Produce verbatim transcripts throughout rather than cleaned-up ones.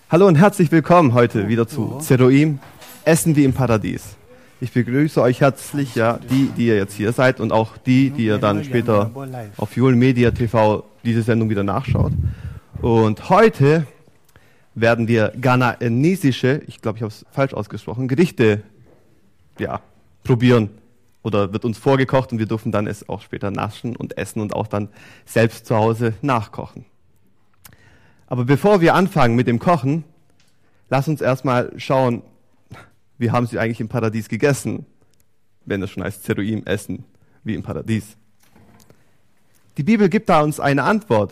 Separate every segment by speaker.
Speaker 1: Hallo und herzlich willkommen heute wieder zu Zeroim, Essen wie im Paradies. Ich begrüße euch herzlich, ja, die, die ihr jetzt hier seid und auch die, die ihr dann später auf Joel Media T V diese Sendung wieder nachschaut. Und heute werden wir ghanaisische, ich glaube, ich habe es falsch ausgesprochen, Gerichte ja, probieren. Oder wird uns vorgekocht und wir dürfen dann es auch später naschen und essen und auch dann selbst zu Hause nachkochen. Aber bevor wir anfangen mit dem Kochen, lass uns erstmal schauen, wie haben sie eigentlich im Paradies gegessen, wenn es schon heißt Zeroim, Essen wie im Paradies. Die Bibel gibt da uns eine Antwort.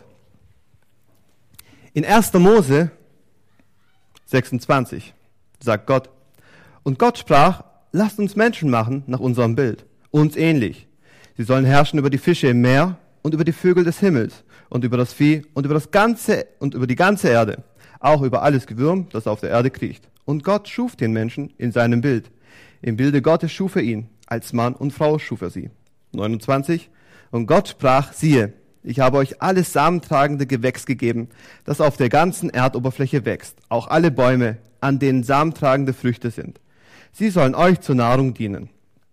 Speaker 1: In erster Mose sechsundzwanzig sagt Gott, und Gott sprach, lasst uns Menschen machen nach unserem Bild, uns ähnlich. Sie sollen herrschen über die Fische im Meer und über die Vögel des Himmels und über das Vieh und über das ganze und über die ganze Erde, auch über alles Gewürm, das auf der Erde kriecht. Und Gott schuf den Menschen in seinem Bild. Im Bilde Gottes schuf er ihn, als Mann und Frau schuf er sie. neunundzwanzig. Und Gott sprach, siehe, ich habe euch alles samentragende Gewächs gegeben, das auf der ganzen Erdoberfläche wächst, auch alle Bäume, an denen samentragende Früchte sind. Sie sollen euch zur Nahrung dienen.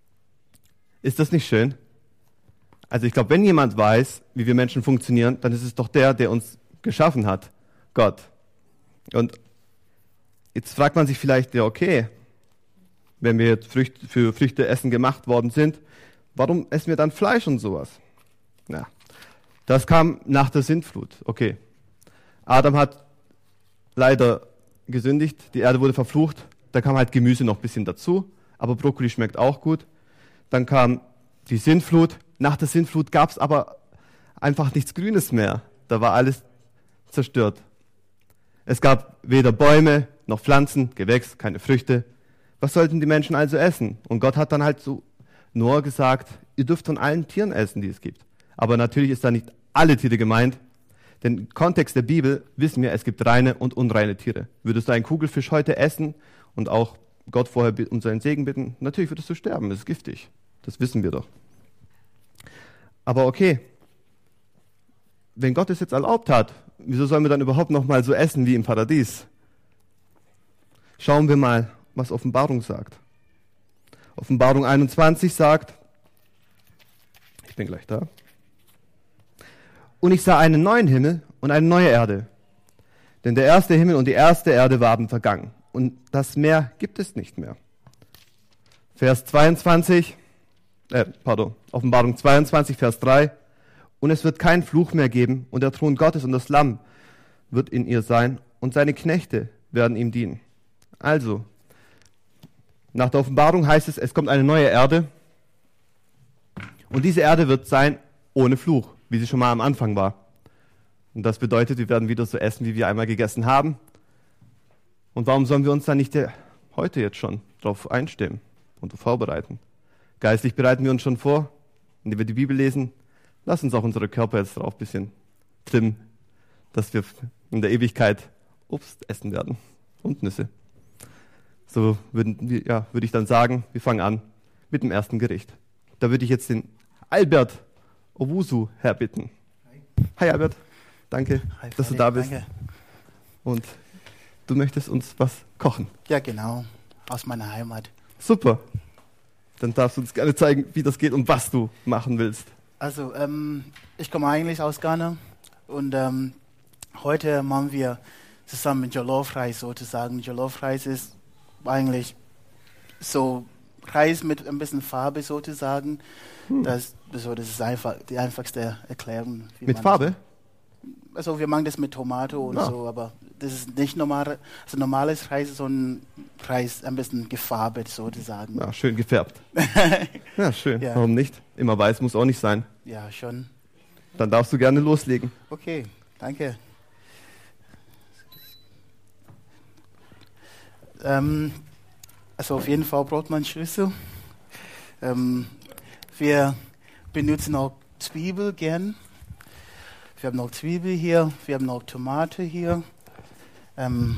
Speaker 1: Ist das nicht schön? Also ich glaube, wenn jemand weiß, wie wir Menschen funktionieren, dann ist es doch der, der uns geschaffen hat, Gott. Und jetzt fragt man sich vielleicht, ja okay, wenn wir jetzt Früchte, für Früchte essen gemacht worden sind, warum essen wir dann Fleisch und sowas? Ja, das kam nach der Sintflut, okay. Adam hat leider gesündigt, die Erde wurde verflucht, da kam halt Gemüse noch ein bisschen dazu, aber Brokkoli schmeckt auch gut. Dann kam die Sintflut. Nach der Sintflut gab es aber einfach nichts Grünes mehr. Da war alles zerstört. Es gab weder Bäume noch Pflanzen, Gewächs, keine Früchte. Was sollten die Menschen also essen? Und Gott hat dann halt so Noah gesagt, ihr dürft von allen Tieren essen, die es gibt. Aber natürlich ist da nicht alle Tiere gemeint, denn im Kontext der Bibel wissen wir, es gibt reine und unreine Tiere. Würdest du einen Kugelfisch heute essen und auch Gott vorher um seinen Segen bitten, natürlich würdest du sterben, das ist giftig. Das wissen wir doch. Aber okay, wenn Gott es jetzt erlaubt hat, wieso sollen wir dann überhaupt noch mal so essen wie im Paradies? Schauen wir mal, was Offenbarung sagt. Offenbarung einundzwanzig sagt, ich bin gleich da, und ich sah einen neuen Himmel und eine neue Erde, denn der erste Himmel und die erste Erde waren vergangen und das Meer gibt es nicht mehr. Vers zweiundzwanzig, äh, pardon, Offenbarung zweiundzwanzig, Vers drei, und es wird keinen Fluch mehr geben und der Thron Gottes und das Lamm wird in ihr sein und seine Knechte werden ihm dienen. Also, nach der Offenbarung heißt es, es kommt eine neue Erde und diese Erde wird sein ohne Fluch, wie sie schon mal am Anfang war. Und das bedeutet, wir werden wieder so essen, wie wir einmal gegessen haben. Und warum sollen wir uns dann nicht heute jetzt schon darauf einstimmen und vorbereiten? Geistlich bereiten wir uns schon vor, indem wir die Bibel lesen. Lass uns auch unsere Körper jetzt darauf ein bisschen trimmen, dass wir in der Ewigkeit Obst essen werden und Nüsse. So würden wir, ja, würde ich dann sagen, wir fangen an mit dem ersten Gericht. Da würde ich jetzt den Albert Owusu herbitten. Hi Albert, danke, Hi, dass du da bist. Danke. Und du möchtest uns was kochen.
Speaker 2: Ja, genau, aus meiner Heimat.
Speaker 1: Super. Dann darfst du uns gerne zeigen, wie das geht und was du machen willst.
Speaker 2: Also, ähm, ich komme eigentlich aus Ghana und ähm, heute machen wir zusammen Jollof Reis sozusagen. Jollof Reis ist eigentlich so Reis mit ein bisschen Farbe sozusagen. Hm. Das, so, das ist einfach die einfachste Erklärung.
Speaker 1: Mit Farbe?
Speaker 2: Das, also wir machen das mit Tomate und ja. so, aber das ist nicht normal, also normales Reis, sondern Reis ein bisschen gefarbelt sozusagen.
Speaker 1: Ja, schön gefärbt. Ja, schön. Ja. Warum nicht? Immer weiß muss auch nicht sein.
Speaker 2: Ja, schon.
Speaker 1: Dann darfst du gerne loslegen.
Speaker 2: Okay, danke. Ähm, also auf jeden Fall Brotmannschlüssel. Ähm, wir benutzen auch Zwiebel gern. Wir haben noch Zwiebel hier, wir haben noch Tomate hier. Ähm,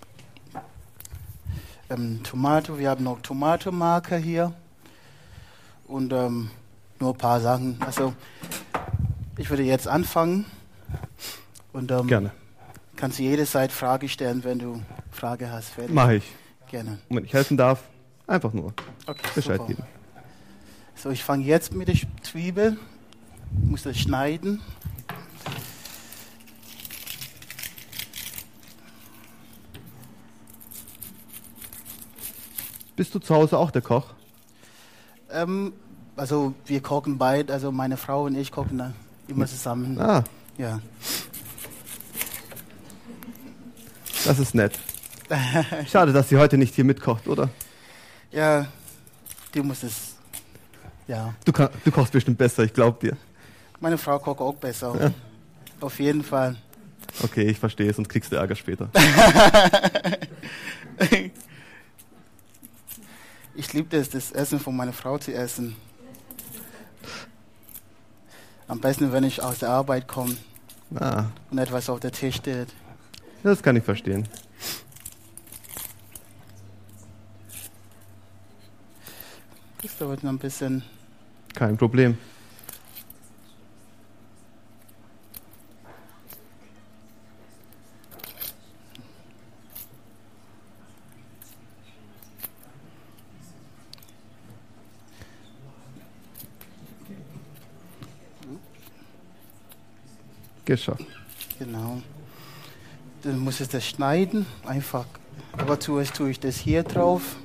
Speaker 2: ähm, Tomate, wir haben noch Tomatenmarker hier. Und ähm, nur ein paar Sachen. Also ich würde jetzt anfangen. Und, ähm,
Speaker 1: Gerne.
Speaker 2: Kannst du jederzeit Frage stellen, wenn du Frage hast. Fertig.
Speaker 1: Mache ich.
Speaker 2: Gerne.
Speaker 1: Und wenn ich helfen darf, einfach nur
Speaker 2: Okay,
Speaker 1: Bescheid
Speaker 2: super.
Speaker 1: geben.
Speaker 2: So, ich fange jetzt mit der Zwiebel. Ich muss das schneiden.
Speaker 1: Bist du zu Hause auch der Koch?
Speaker 2: Ähm, also wir kochen beide, also meine Frau und ich kochen da immer zusammen.
Speaker 1: Ah,
Speaker 2: Ja.
Speaker 1: das ist nett. Schade, dass sie heute nicht hier mitkocht, oder?
Speaker 2: Ja, du musst es. Ja.
Speaker 1: Du, kann, du kochst bestimmt besser, ich glaub dir.
Speaker 2: Meine Frau kocht auch besser.
Speaker 1: Ja.
Speaker 2: Auf jeden Fall.
Speaker 1: Okay, ich verstehe, sonst kriegst du Ärger später.
Speaker 2: Ich liebe es, das Essen von meiner Frau zu essen. Am besten, wenn ich aus der Arbeit komme
Speaker 1: Ah,
Speaker 2: und etwas auf der Tisch steht.
Speaker 1: das kann ich verstehen.
Speaker 2: Das dauert noch ein bisschen.
Speaker 1: Kein Problem. Geschafft.
Speaker 2: Genau. Dann muss ich das schneiden. Einfach. Aber zuerst tue ich das hier drauf.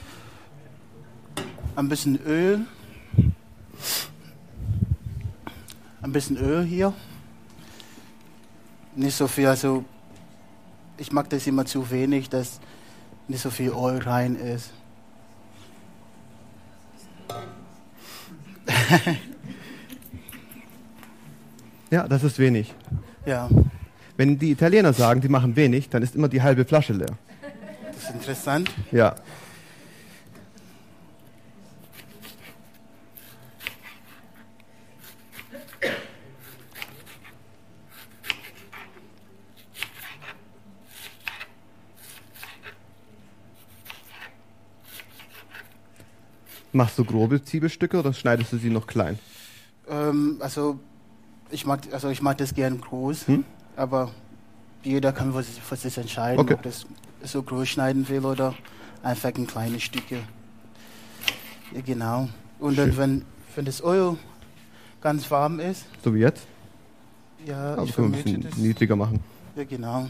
Speaker 2: Ein bisschen Öl. Ein bisschen Öl hier. Nicht so viel, also ich mag das immer zu wenig, dass nicht so viel Öl rein ist.
Speaker 1: Ja, das ist wenig.
Speaker 2: Ja,
Speaker 1: Wenn die Italiener sagen, die machen wenig, dann ist immer die halbe Flasche leer.
Speaker 2: das ist interessant.
Speaker 1: Ja. Machst du grobe Zwiebelstücke oder schneidest du sie noch klein?
Speaker 2: Ähm, also ich mag, also ich mag das gern groß,
Speaker 1: Hm?
Speaker 2: aber jeder kann für sich, für sich entscheiden,
Speaker 1: Okay.
Speaker 2: ob das so groß schneiden will oder einfach in kleine Stücke. Ja, genau. Und dann,
Speaker 1: Schön.
Speaker 2: wenn, wenn das Öl ganz warm ist,
Speaker 1: So wie jetzt?
Speaker 2: ja,
Speaker 1: Aber
Speaker 2: ich
Speaker 1: können wir ein
Speaker 2: vermute
Speaker 1: bisschen
Speaker 2: das.
Speaker 1: niedriger machen.
Speaker 2: Ja, genau.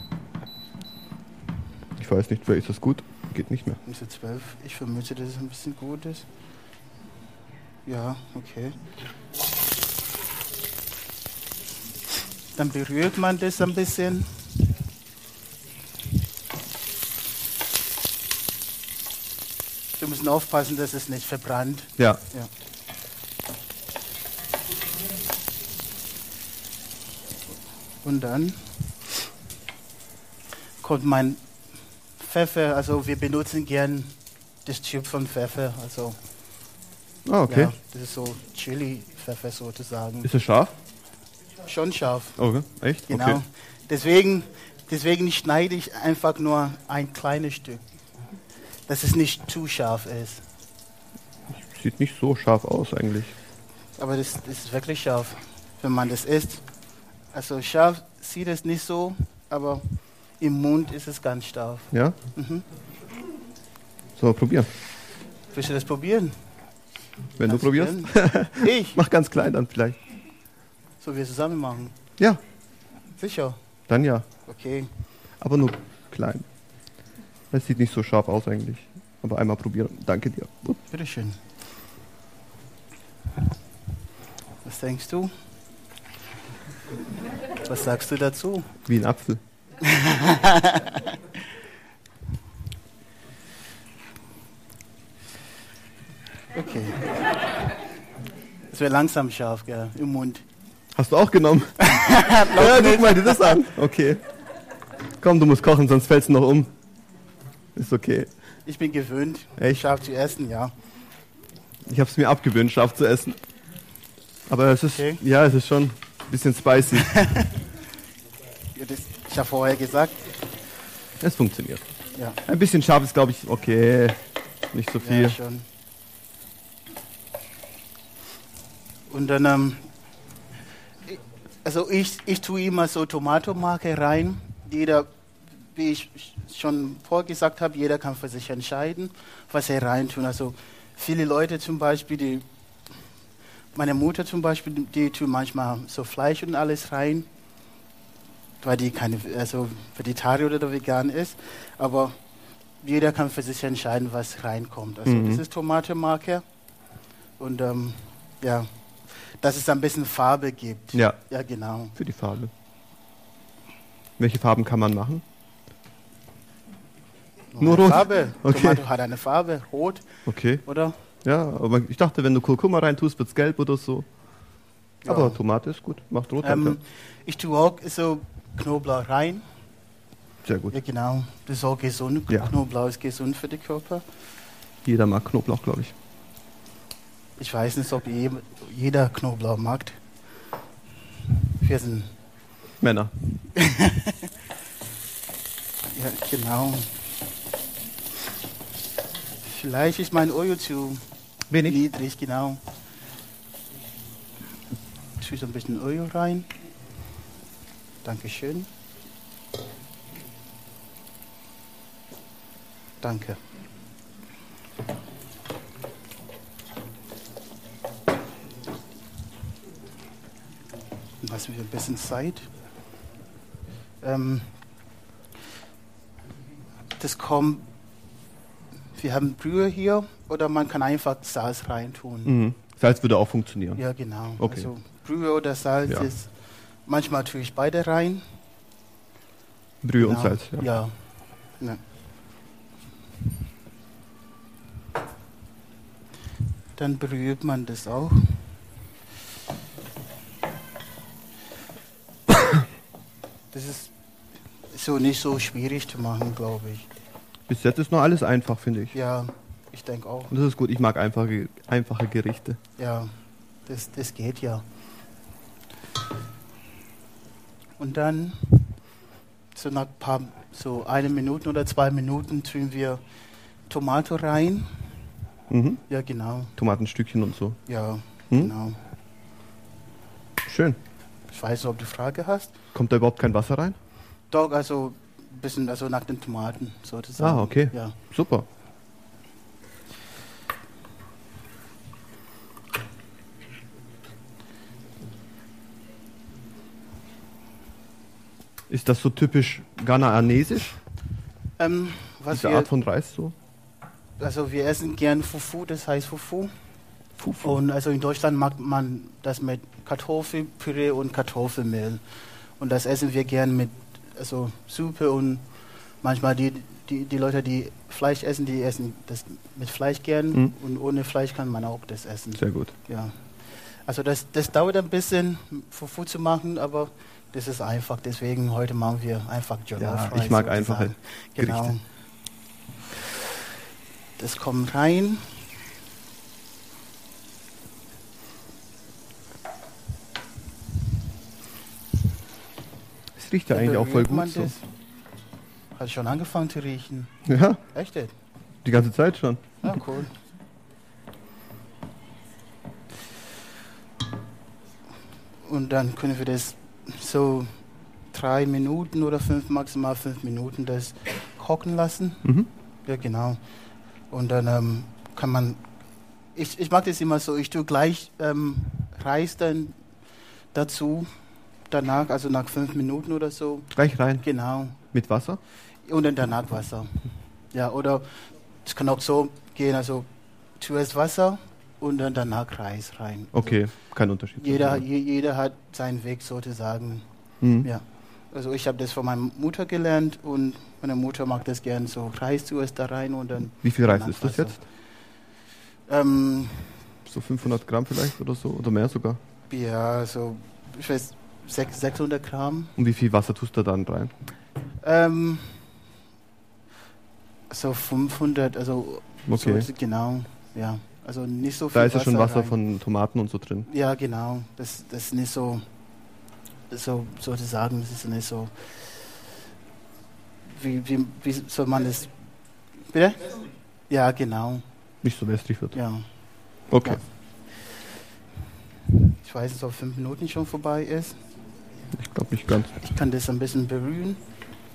Speaker 1: Ich weiß nicht, wer ist das gut? Geht nicht mehr.
Speaker 2: Diese zwölf. Ich vermute, dass es ein bisschen gut ist. Ja, okay. Dann berührt man das ein bisschen. Wir müssen aufpassen, dass es nicht verbrannt.
Speaker 1: Ja.
Speaker 2: Ja. Und dann kommt mein Pfeffer, also wir benutzen gern das Typ von Pfeffer, also
Speaker 1: Ah, okay.
Speaker 2: ja, das ist so Chili-Pfeffer sozusagen.
Speaker 1: Ist es scharf?
Speaker 2: Schon scharf,
Speaker 1: Okay, echt?
Speaker 2: genau.
Speaker 1: Okay.
Speaker 2: Deswegen, deswegen schneide ich einfach nur ein kleines Stück, dass es nicht zu scharf ist.
Speaker 1: Sieht nicht so scharf aus eigentlich.
Speaker 2: Aber das, das ist wirklich scharf, wenn man das isst. Also scharf sieht es nicht so, aber im Mund ist es ganz scharf.
Speaker 1: Ja?
Speaker 2: Mhm.
Speaker 1: So, probieren.
Speaker 2: Willst du das probieren?
Speaker 1: Wenn
Speaker 2: Kannst
Speaker 1: du probierst.
Speaker 2: gerne. Ich?
Speaker 1: Mach ganz klein dann vielleicht.
Speaker 2: So wir zusammen machen.
Speaker 1: Ja,
Speaker 2: Sicher.
Speaker 1: dann ja.
Speaker 2: Okay.
Speaker 1: Aber nur klein. Es sieht nicht so scharf aus eigentlich. Aber einmal probieren. Danke dir. Upp.
Speaker 2: Bitteschön. Was denkst du? Was sagst du dazu?
Speaker 1: Wie ein Apfel.
Speaker 2: Okay. Es wird langsam scharf, gell, im Mund.
Speaker 1: Hast du auch genommen? Ja, guck mal dir das an. Okay. Komm, du musst kochen, sonst fällst du noch um. Ist okay.
Speaker 2: Ich bin gewöhnt,
Speaker 1: Echt?
Speaker 2: scharf zu essen, ja.
Speaker 1: Ich habe es mir abgewöhnt, scharf zu essen. Aber es ist,
Speaker 2: Okay.
Speaker 1: ja, es ist schon ein bisschen spicy.
Speaker 2: Ja, das, ich habe vorher gesagt,
Speaker 1: Es funktioniert.
Speaker 2: ja.
Speaker 1: Ein bisschen scharf ist, glaube ich, okay. Nicht so viel.
Speaker 2: Ja, schon. Und dann, ähm, ich- also ich, ich tue immer so Tomatomarke rein jeder, wie ich schon vorgesagt habe, jeder kann für sich entscheiden, was er reintun. Also viele Leute zum Beispiel, die, meine Mutter zum Beispiel, die tun manchmal so Fleisch und alles rein, weil die keine, also Vegetarier oder vegan ist. Aber jeder kann für sich entscheiden, was reinkommt. Also
Speaker 1: Mhm.
Speaker 2: das ist Tomatenmarke und ähm, ja, dass es ein bisschen Farbe gibt.
Speaker 1: Ja,
Speaker 2: Ja, genau.
Speaker 1: für die Farbe. Welche Farben kann man machen? Nur
Speaker 2: eine
Speaker 1: rot?
Speaker 2: Farbe.
Speaker 1: Okay.
Speaker 2: Tomate hat eine Farbe, rot,
Speaker 1: Okay.
Speaker 2: oder?
Speaker 1: Ja, aber ich dachte, wenn du Kurkuma reintust, wird's gelb oder so.
Speaker 2: Ja.
Speaker 1: Aber Tomate ist gut, macht rot. halt,
Speaker 2: Ähm, ich tue auch so Knoblauch rein.
Speaker 1: ja. Sehr gut.
Speaker 2: Ja, genau. Das ist auch gesund.
Speaker 1: Ja.
Speaker 2: Knoblauch ist gesund für den Körper.
Speaker 1: Jeder mag Knoblauch, glaube ich.
Speaker 2: Ich weiß nicht, ob je, jeder Knoblauch mag. Wir sind,
Speaker 1: Männer.
Speaker 2: ja, genau. Vielleicht ist mein Öl zu
Speaker 1: Wenig?
Speaker 2: niedrig, genau. Ich tue so ein bisschen Öl rein. Dankeschön. Danke. Lassen wir ein bisschen Zeit. Ähm, das kommt, wir haben Brühe hier oder man kann einfach Salz reintun.
Speaker 1: Mhm. Salz würde auch funktionieren.
Speaker 2: Ja, genau.
Speaker 1: Okay.
Speaker 2: Also Brühe oder Salz
Speaker 1: Ja.
Speaker 2: ist, manchmal tue ich beide rein.
Speaker 1: Brühe und
Speaker 2: Genau.
Speaker 1: Salz. Ja.
Speaker 2: Ja. Ja. Dann berührt man das auch. Das ist so nicht so schwierig zu machen, glaube ich.
Speaker 1: Bis jetzt ist noch alles einfach, finde ich.
Speaker 2: Ja, ich denke auch.
Speaker 1: Und das ist gut, ich mag einfache, einfache Gerichte.
Speaker 2: Ja, das, das geht ja. Und dann, so nach ein paar, so eine Minute oder zwei Minuten tun wir Tomate rein.
Speaker 1: Mhm.
Speaker 2: Ja, genau.
Speaker 1: Tomatenstückchen und so.
Speaker 2: Ja,
Speaker 1: Hm?
Speaker 2: genau.
Speaker 1: Schön.
Speaker 2: Ich weiß nicht, ob du Frage hast.
Speaker 1: Kommt da überhaupt kein Wasser rein?
Speaker 2: Doch, also ein bisschen, also nach den Tomaten sozusagen.
Speaker 1: Ah, okay.
Speaker 2: Ja.
Speaker 1: Super. Ist das so typisch ghanaanesisch,
Speaker 2: Ähm, was
Speaker 1: diese
Speaker 2: wir,
Speaker 1: Art von Reis so?
Speaker 2: also wir essen gern Fufu, das heißt Fufu.
Speaker 1: Fufu.
Speaker 2: Und also in Deutschland mag man das mit Kartoffelpüree und Kartoffelmehl. Und das essen wir gern mit also Suppe und manchmal die, die, die Leute, die Fleisch essen, die essen das mit Fleisch gern
Speaker 1: Mhm.
Speaker 2: und ohne Fleisch kann man auch das essen.
Speaker 1: Sehr gut.
Speaker 2: Ja. Also das, das dauert ein bisschen, Fufu zu machen, aber das ist einfach. Deswegen heute machen wir einfach Jollof
Speaker 1: Ja,
Speaker 2: Rice
Speaker 1: ich mag
Speaker 2: sozusagen.
Speaker 1: einfache
Speaker 2: Genau.
Speaker 1: Gerichte.
Speaker 2: Das kommt rein.
Speaker 1: Es riecht ja
Speaker 2: Dann
Speaker 1: eigentlich auch voll
Speaker 2: berührt man
Speaker 1: gut so.
Speaker 2: das. Hat schon angefangen zu riechen.
Speaker 1: Ja,
Speaker 2: Echt jetzt?
Speaker 1: die ganze Zeit schon.
Speaker 2: Ja, cool. Und dann können wir das so drei Minuten oder fünf, maximal fünf Minuten das kochen lassen.
Speaker 1: Mhm.
Speaker 2: Ja, genau. Und dann ähm, kann man, ich, ich mag das immer so, ich tue gleich ähm, Reis dann dazu, danach, also nach fünf Minuten oder so.
Speaker 1: Gleich rein.
Speaker 2: Genau.
Speaker 1: Mit Wasser?
Speaker 2: Und dann danach Wasser. Ja, oder es kann auch so gehen, also zuerst Wasser und dann danach Reis rein.
Speaker 1: Okay, kein Unterschied.
Speaker 2: Jeder, je, jeder hat seinen Weg sozusagen.
Speaker 1: Mhm.
Speaker 2: Ja. Also ich habe das von meiner Mutter gelernt und meine Mutter mag das gern so Reis zuerst da rein und dann.
Speaker 1: Wie viel Reis
Speaker 2: danach
Speaker 1: ist das
Speaker 2: Wasser.
Speaker 1: jetzt?
Speaker 2: Ähm,
Speaker 1: So fünfhundert Gramm vielleicht oder so? Oder mehr sogar?
Speaker 2: ja, so ich weiß, sechs- sechshundert Gramm.
Speaker 1: Und wie viel Wasser tust du dann rein?
Speaker 2: Ähm, so fünfhundert, also
Speaker 1: Okay.
Speaker 2: so, genau, ja. Also nicht so viel
Speaker 1: Da ist ja schon Wasser
Speaker 2: rein.
Speaker 1: von Tomaten und so drin.
Speaker 2: Ja, genau. Das, das ist nicht so, so sozusagen, das ist nicht so. Wie, wie, wie soll man das? Bitte? Ja, genau.
Speaker 1: Nicht so wässrig wird.
Speaker 2: Ja.
Speaker 1: Okay.
Speaker 2: Ja. Ich weiß nicht, ob fünf Minuten schon vorbei ist.
Speaker 1: Ich glaube nicht ganz.
Speaker 2: Ich kann das ein bisschen berühren.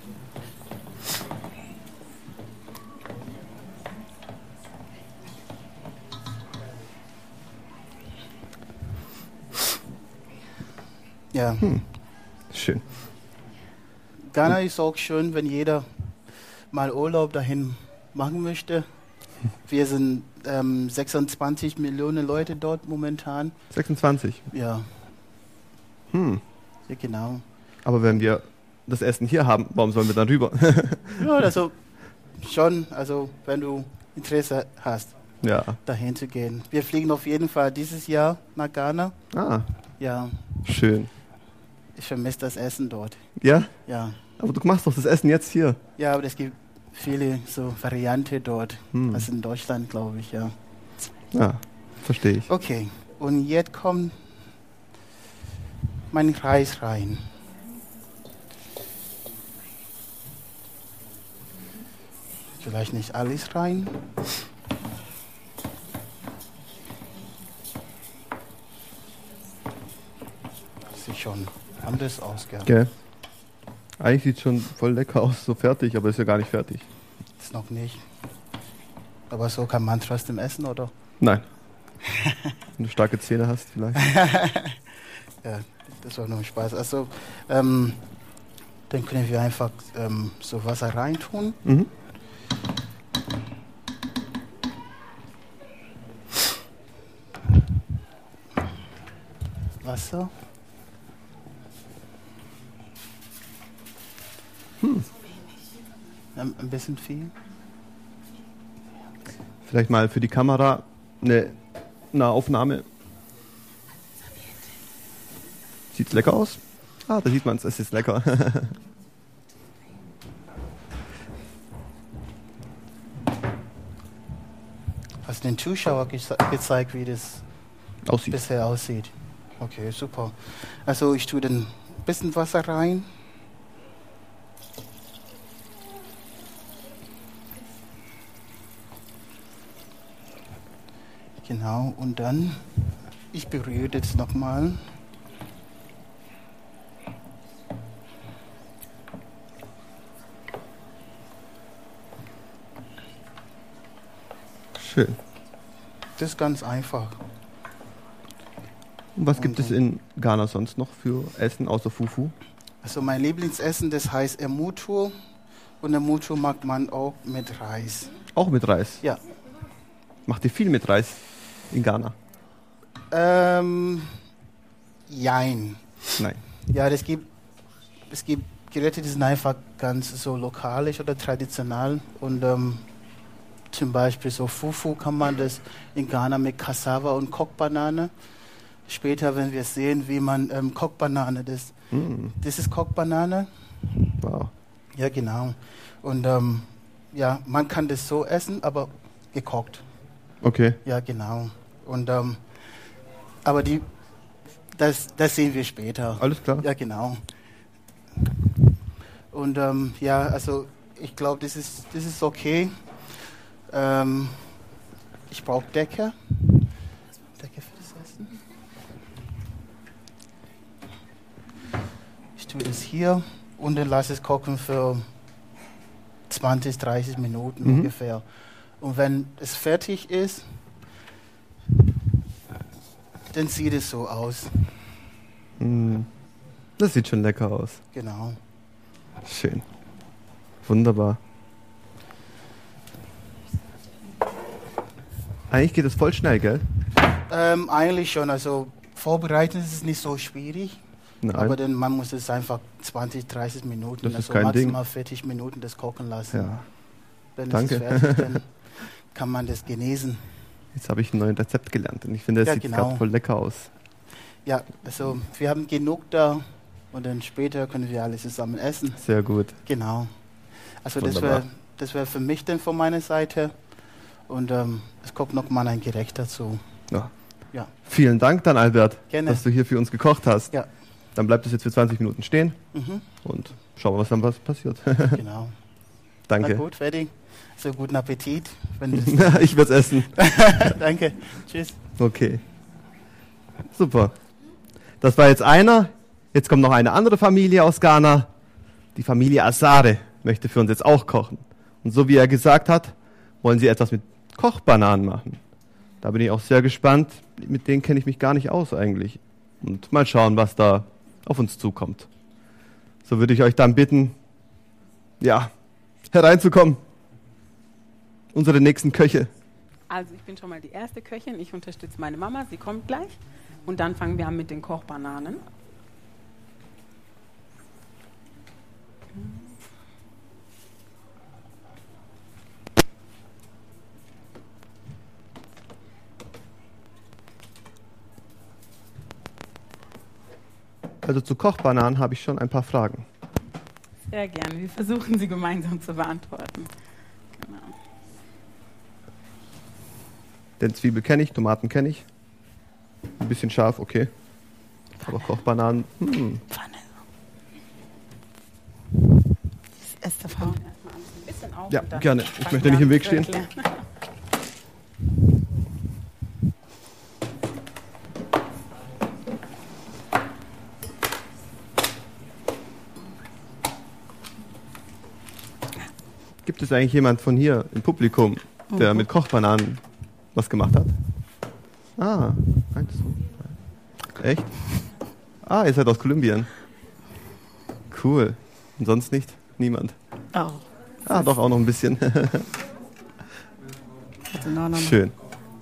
Speaker 2: Ja.
Speaker 1: Hm. Schön.
Speaker 2: Ghana ist auch schön, wenn jeder mal Urlaub dahin machen möchte. Wir sind ähm, sechsundzwanzig Millionen Leute dort momentan.
Speaker 1: sechsundzwanzig?
Speaker 2: Ja.
Speaker 1: Hm.
Speaker 2: Ja, genau.
Speaker 1: Aber wenn wir das Essen hier haben, warum sollen wir dann rüber?
Speaker 2: Ja, also schon, also wenn du Interesse hast,
Speaker 1: Ja.
Speaker 2: dahin zu gehen. Wir fliegen auf jeden Fall dieses Jahr nach Ghana.
Speaker 1: Ah,
Speaker 2: Ja,
Speaker 1: schön.
Speaker 2: ich vermisse das Essen dort.
Speaker 1: Ja?
Speaker 2: Ja.
Speaker 1: Aber du machst doch das Essen jetzt hier.
Speaker 2: Ja, aber es gibt viele so Varianten dort,
Speaker 1: Hm.
Speaker 2: als in Deutschland, glaube ich, ja.
Speaker 1: Ja, verstehe ich.
Speaker 2: Okay, und jetzt kommt mein Reis rein. Vielleicht nicht alles rein. Sieht schon anders aus, gell?
Speaker 1: Gell? Eigentlich sieht schon voll lecker aus, so fertig, aber ist ja gar nicht fertig.
Speaker 2: Ist noch nicht. Aber so kann man trotzdem essen, oder?
Speaker 1: Nein. Wenn du starke Zähne hast, vielleicht.
Speaker 2: Ja, das war nur Spaß. Also, ähm, dann können wir einfach ähm, so Wasser reintun.
Speaker 1: Mhm.
Speaker 2: Wasser.
Speaker 1: Hm.
Speaker 2: Ein, ein bisschen viel.
Speaker 1: Vielleicht mal für die Kamera eine, eine Aufnahme. Sieht's lecker aus? Ah, da sieht man es, es ist lecker.
Speaker 2: Hast du den Zuschauer ge gezeigt, wie das
Speaker 1: Aussieht.
Speaker 2: bisher aussieht? Okay, super. Also ich tue dann ein bisschen Wasser rein. Genau, und dann, ich berühre das nochmal.
Speaker 1: Schön.
Speaker 2: Das ist ganz einfach.
Speaker 1: Und was gibt es in Ghana sonst noch für Essen außer Fufu?
Speaker 2: Also mein Lieblingsessen, das heißt Emutu. Und Emutu mag man auch mit Reis.
Speaker 1: Auch mit Reis?
Speaker 2: Ja.
Speaker 1: Macht ihr viel mit Reis in Ghana?
Speaker 2: Ähm, jein.
Speaker 1: Nein.
Speaker 2: Ja, das gibt, es gibt Gerichte, die sind einfach ganz so lokalisch oder traditionell. Und ähm, zum Beispiel so Fufu kann man das in Ghana mit Cassava und Kochbanane. Später, wenn wir sehen, wie man ähm, Kochbanane, das,
Speaker 1: Mm.
Speaker 2: das ist Kochbanane.
Speaker 1: Wow.
Speaker 2: Ja, genau. Und ähm, ja, man kann das so essen, aber gekocht.
Speaker 1: Okay.
Speaker 2: Ja, genau. Und ähm, aber die, das, das sehen wir später.
Speaker 1: Alles klar.
Speaker 2: Ja, genau. Und ähm, ja, also ich glaube, das ist, das ist okay. Ähm, ich brauche Decke. Decke für das Essen. Ich tue das hier und dann lasse es kochen für zwanzig, dreißig Minuten
Speaker 1: Mhm.
Speaker 2: ungefähr. Und wenn es fertig ist, dann sieht es so aus.
Speaker 1: Mm. Das sieht schon lecker aus.
Speaker 2: Genau.
Speaker 1: Schön. Wunderbar. Eigentlich geht es voll schnell, gell?
Speaker 2: Ähm, eigentlich schon. Also vorbereiten ist es nicht so schwierig.
Speaker 1: Nein.
Speaker 2: Aber dann, man muss es einfach zwanzig, dreißig Minuten,
Speaker 1: Das ist
Speaker 2: also
Speaker 1: kein
Speaker 2: maximal vierzig Minuten das kochen lassen.
Speaker 1: Ja.
Speaker 2: Wenn
Speaker 1: Danke.
Speaker 2: es ist fertig, dann kann man das genießen.
Speaker 1: Jetzt habe ich ein neues Rezept gelernt und ich finde, das
Speaker 2: Ja,
Speaker 1: sieht
Speaker 2: genau.
Speaker 1: gerade voll lecker aus.
Speaker 2: Ja, also wir haben genug da und dann später können wir alles zusammen essen.
Speaker 1: Sehr gut.
Speaker 2: Genau. Also das
Speaker 1: Wunderbar.
Speaker 2: wäre das wär für mich dann von meiner Seite. Und ähm, es kommt noch mal ein Gericht dazu.
Speaker 1: Ja.
Speaker 2: Ja.
Speaker 1: Vielen Dank dann, Albert,
Speaker 2: Gerne.
Speaker 1: dass du hier für uns gekocht hast.
Speaker 2: Ja.
Speaker 1: Dann bleibt es jetzt für zwanzig Minuten stehen
Speaker 2: Mhm,
Speaker 1: und schauen wir, was dann was passiert.
Speaker 2: genau. Na
Speaker 1: Danke.
Speaker 2: gut, fertig. So, guten Appetit. Wenn das
Speaker 1: Ich werde es essen.
Speaker 2: Danke. Tschüss.
Speaker 1: Okay. Super. Das war jetzt einer. Jetzt kommt noch eine andere Familie aus Ghana. Die Familie Asare möchte für uns jetzt auch kochen. Und so wie er gesagt hat, wollen sie etwas mit Kochbananen machen. Da bin ich auch sehr gespannt. Mit denen kenne ich mich gar nicht aus eigentlich. Und mal schauen, was da auf uns zukommt. So würde ich euch dann bitten, ja, hereinzukommen. Unsere nächsten Köche.
Speaker 3: Also ich bin schon mal die erste Köchin. Ich unterstütze meine Mama. Sie kommt gleich. Und dann fangen wir an mit den Kochbananen.
Speaker 1: Also zu Kochbananen habe ich schon ein paar Fragen.
Speaker 3: Sehr gerne. Wir versuchen sie gemeinsam zu beantworten. Genau.
Speaker 1: Denn Zwiebel kenne ich, Tomaten kenne ich. Ein bisschen scharf, okay. Aber Kochbananen, hm.
Speaker 4: Pfanne. Das erste
Speaker 3: Schauen
Speaker 4: Pfanne.
Speaker 3: erstmal alles ein bisschen auf
Speaker 1: Ja,
Speaker 3: und dann
Speaker 1: gerne. Ich
Speaker 3: fangen
Speaker 1: möchte
Speaker 3: wir
Speaker 1: nicht
Speaker 3: an
Speaker 1: im Weg
Speaker 3: zu
Speaker 1: stehen.
Speaker 3: erklären.
Speaker 1: Gibt es eigentlich jemand von hier im Publikum, der
Speaker 4: Mhm.
Speaker 1: mit Kochbananen was gemacht hat? Ah, eins, zwei, drei. Echt? Ah, ihr seid aus Kolumbien. Cool. Und sonst nicht? Niemand?
Speaker 4: Oh.
Speaker 1: Ah, doch, auch noch ein bisschen.
Speaker 4: Also no, no, no.
Speaker 1: Schön.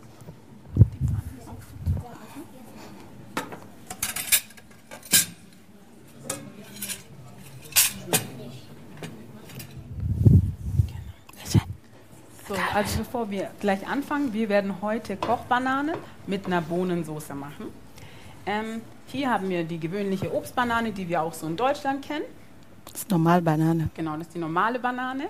Speaker 3: So, also bevor wir gleich anfangen, wir werden heute Kochbananen mit einer Bohnensoße machen. Ähm, hier haben wir die gewöhnliche Obstbanane, die wir auch so in Deutschland kennen.
Speaker 4: Das ist normal Banane.
Speaker 3: Genau, das ist die normale Banane.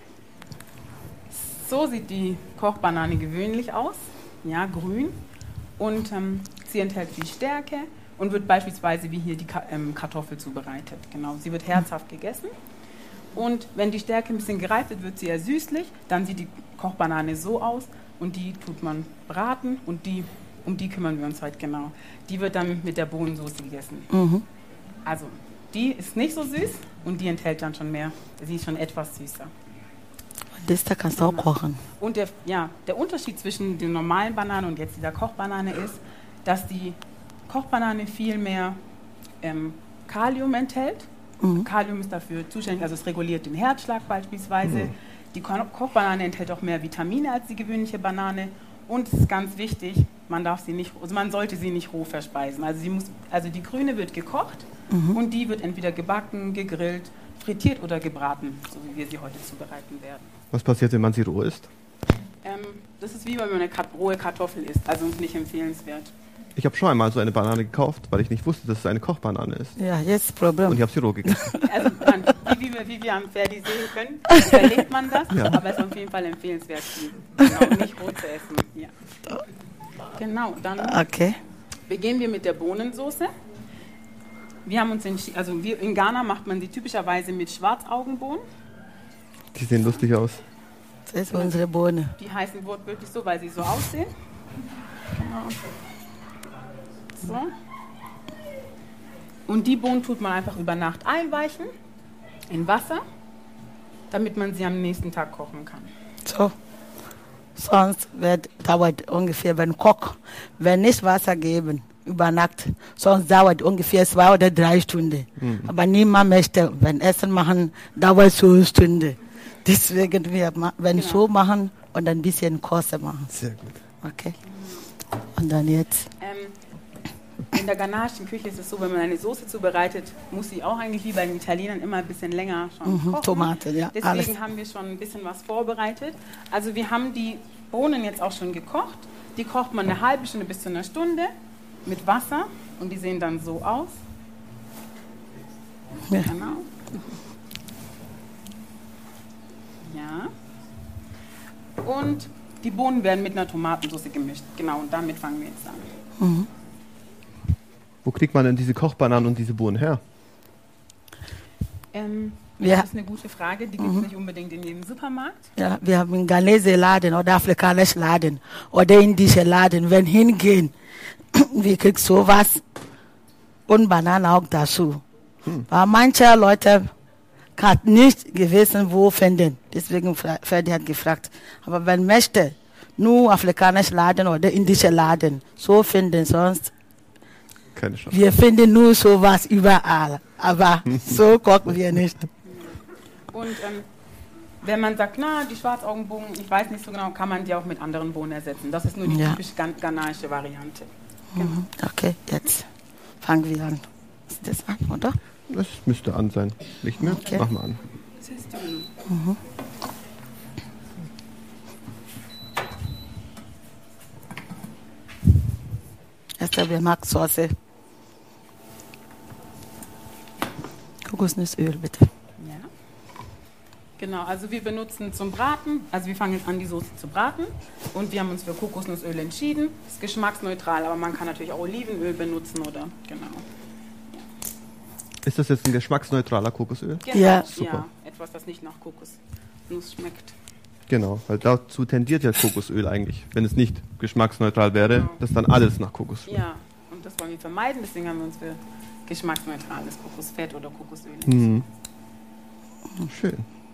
Speaker 3: So sieht die Kochbanane gewöhnlich aus, ja, grün. Und ähm, sie enthält viel Stärke und wird beispielsweise wie hier die Ka ähm, Kartoffel zubereitet. Genau, sie wird herzhaft gegessen. Und wenn die Stärke ein bisschen gereift wird, wird sie eher süßlich. Dann sieht die Kochbanane so aus und die tut man braten und die, um die kümmern wir uns heute genau. Die wird dann mit der Bohnensoße gegessen.
Speaker 4: Mhm.
Speaker 3: Also die ist nicht so süß und die enthält dann schon mehr. Sie ist schon etwas süßer.
Speaker 4: Das da kannst du auch kochen.
Speaker 3: Und der, ja, der Unterschied zwischen der normalen Banane und jetzt dieser Kochbanane ist, dass die Kochbanane viel mehr ähm, Kalium enthält.
Speaker 4: Mhm.
Speaker 3: Kalium ist dafür zuständig, also es reguliert den Herzschlag beispielsweise. Mhm. Die Ko Kochbanane enthält auch mehr Vitamine als die gewöhnliche Banane. Und es ist ganz wichtig, man darf sie nicht, also man sollte sie nicht roh verspeisen. Also, sie muss, also die grüne wird gekocht mhm. und die wird entweder gebacken, gegrillt, frittiert oder gebraten, so wie wir sie heute zubereiten werden.
Speaker 1: Was passiert, wenn man sie roh isst?
Speaker 3: Ähm, das ist wie wenn man eine Kat rohe Kartoffel isst, also nicht empfehlenswert.
Speaker 1: Ich habe schon einmal so eine Banane gekauft, weil ich nicht wusste, dass es eine Kochbanane ist.
Speaker 4: Ja, jetzt Problem.
Speaker 1: Und ich habe sie roh gegessen.
Speaker 3: Also man, wie, wie, wir, wie wir am Ferdi sehen können, verlegt man das, ja. Aber es ist auf jeden Fall empfehlenswert, genau, nicht roh zu essen. Ja. Genau, dann
Speaker 4: Okay.
Speaker 3: beginnen wir mit der Bohnensoße. Wir haben uns entschieden, also wir, in Ghana macht man sie typischerweise mit Schwarzaugenbohnen.
Speaker 1: Die sehen lustig aus.
Speaker 4: Das ist unsere Bohne.
Speaker 3: Die heißen wortwörtlich so, weil sie so aussehen. Genau. So. Und die Bohnen tut man einfach über Nacht einweichen in Wasser, damit man sie am nächsten Tag kochen kann.
Speaker 4: So. Sonst wird, dauert ungefähr, wenn Koch, wenn nicht Wasser geben, über Nacht, sonst dauert ungefähr zwei oder drei Stunden. Mhm. Aber niemand möchte, wenn Essen machen, dauert so eine Stunde. Deswegen, wir, wenn
Speaker 3: genau.
Speaker 4: so machen und ein bisschen Kürzer machen.
Speaker 1: Sehr gut.
Speaker 4: Okay. Und dann jetzt.
Speaker 3: Ähm, in der ghanaischen Küche ist es so, wenn man eine Soße zubereitet, muss sie auch eigentlich wie bei den Italienern immer ein bisschen länger schon
Speaker 4: Mhm,
Speaker 3: kochen.
Speaker 4: Tomate, ja.
Speaker 3: Deswegen
Speaker 4: alles.
Speaker 3: haben wir schon ein bisschen was vorbereitet. Also wir haben die Bohnen jetzt auch schon gekocht. Die kocht man eine halbe Stunde bis zu einer Stunde mit Wasser und die sehen dann so aus.
Speaker 4: Ja.
Speaker 3: Genau. Ja. Und die Bohnen werden mit einer Tomatensauce gemischt. Genau, und damit fangen wir jetzt an.
Speaker 4: Mhm.
Speaker 1: Wo kriegt man denn diese Kochbananen und diese Bohnen her?
Speaker 3: Ähm,
Speaker 4: Ja.
Speaker 3: Das ist eine gute Frage, die gibt es
Speaker 4: Mhm.
Speaker 3: nicht unbedingt in jedem Supermarkt.
Speaker 4: Ja, wir haben einen Ghanese Laden oder afrikanischen Laden oder indische Laden. Wenn hingehen, wir kriegen sowas und Bananen auch dazu. Hm. Weil manche Leute hat nicht gewissen, wo finden. Deswegen Ferdi hat gefragt. Aber wenn möchte, nur afrikanische Laden oder indische Laden so finden, sonst
Speaker 1: Keine Chance.
Speaker 4: Wir finden nur sowas überall, aber so kochen wir nicht.
Speaker 3: Und ähm, wenn man sagt, na, die Schwarzaugenbohnen, ich weiß nicht so genau, kann man die auch mit anderen Bohnen ersetzen. Das ist nur die
Speaker 4: Ja.
Speaker 3: typische gan- ghanaische Variante.
Speaker 4: Mhm. Okay, jetzt fangen wir an. Ist das an, oder?
Speaker 1: Das müsste an sein. Nicht mehr?
Speaker 4: Okay.
Speaker 1: Mach mal an.
Speaker 4: Erst wir mag Soße. Kokosnussöl, bitte.
Speaker 3: Ja. Genau, also wir benutzen zum Braten, also wir fangen jetzt an, die Soße zu braten und wir haben uns für Kokosnussöl entschieden. Ist geschmacksneutral, aber man kann natürlich auch Olivenöl benutzen oder, genau.
Speaker 1: Ist das jetzt ein geschmacksneutraler Kokosöl?
Speaker 3: Genau,
Speaker 4: Ja.
Speaker 1: Super.
Speaker 3: ja, etwas, das nicht nach Kokosnuss schmeckt.
Speaker 1: Genau, weil dazu tendiert ja Kokosöl eigentlich. Wenn es nicht geschmacksneutral wäre,
Speaker 3: Genau.
Speaker 1: dass dann alles nach Kokos schmeckt.
Speaker 3: Ja, und das wollen wir vermeiden, deswegen haben wir uns für geschmacksneutrales Kokosfett oder Kokosöl
Speaker 1: Mhm. Schön.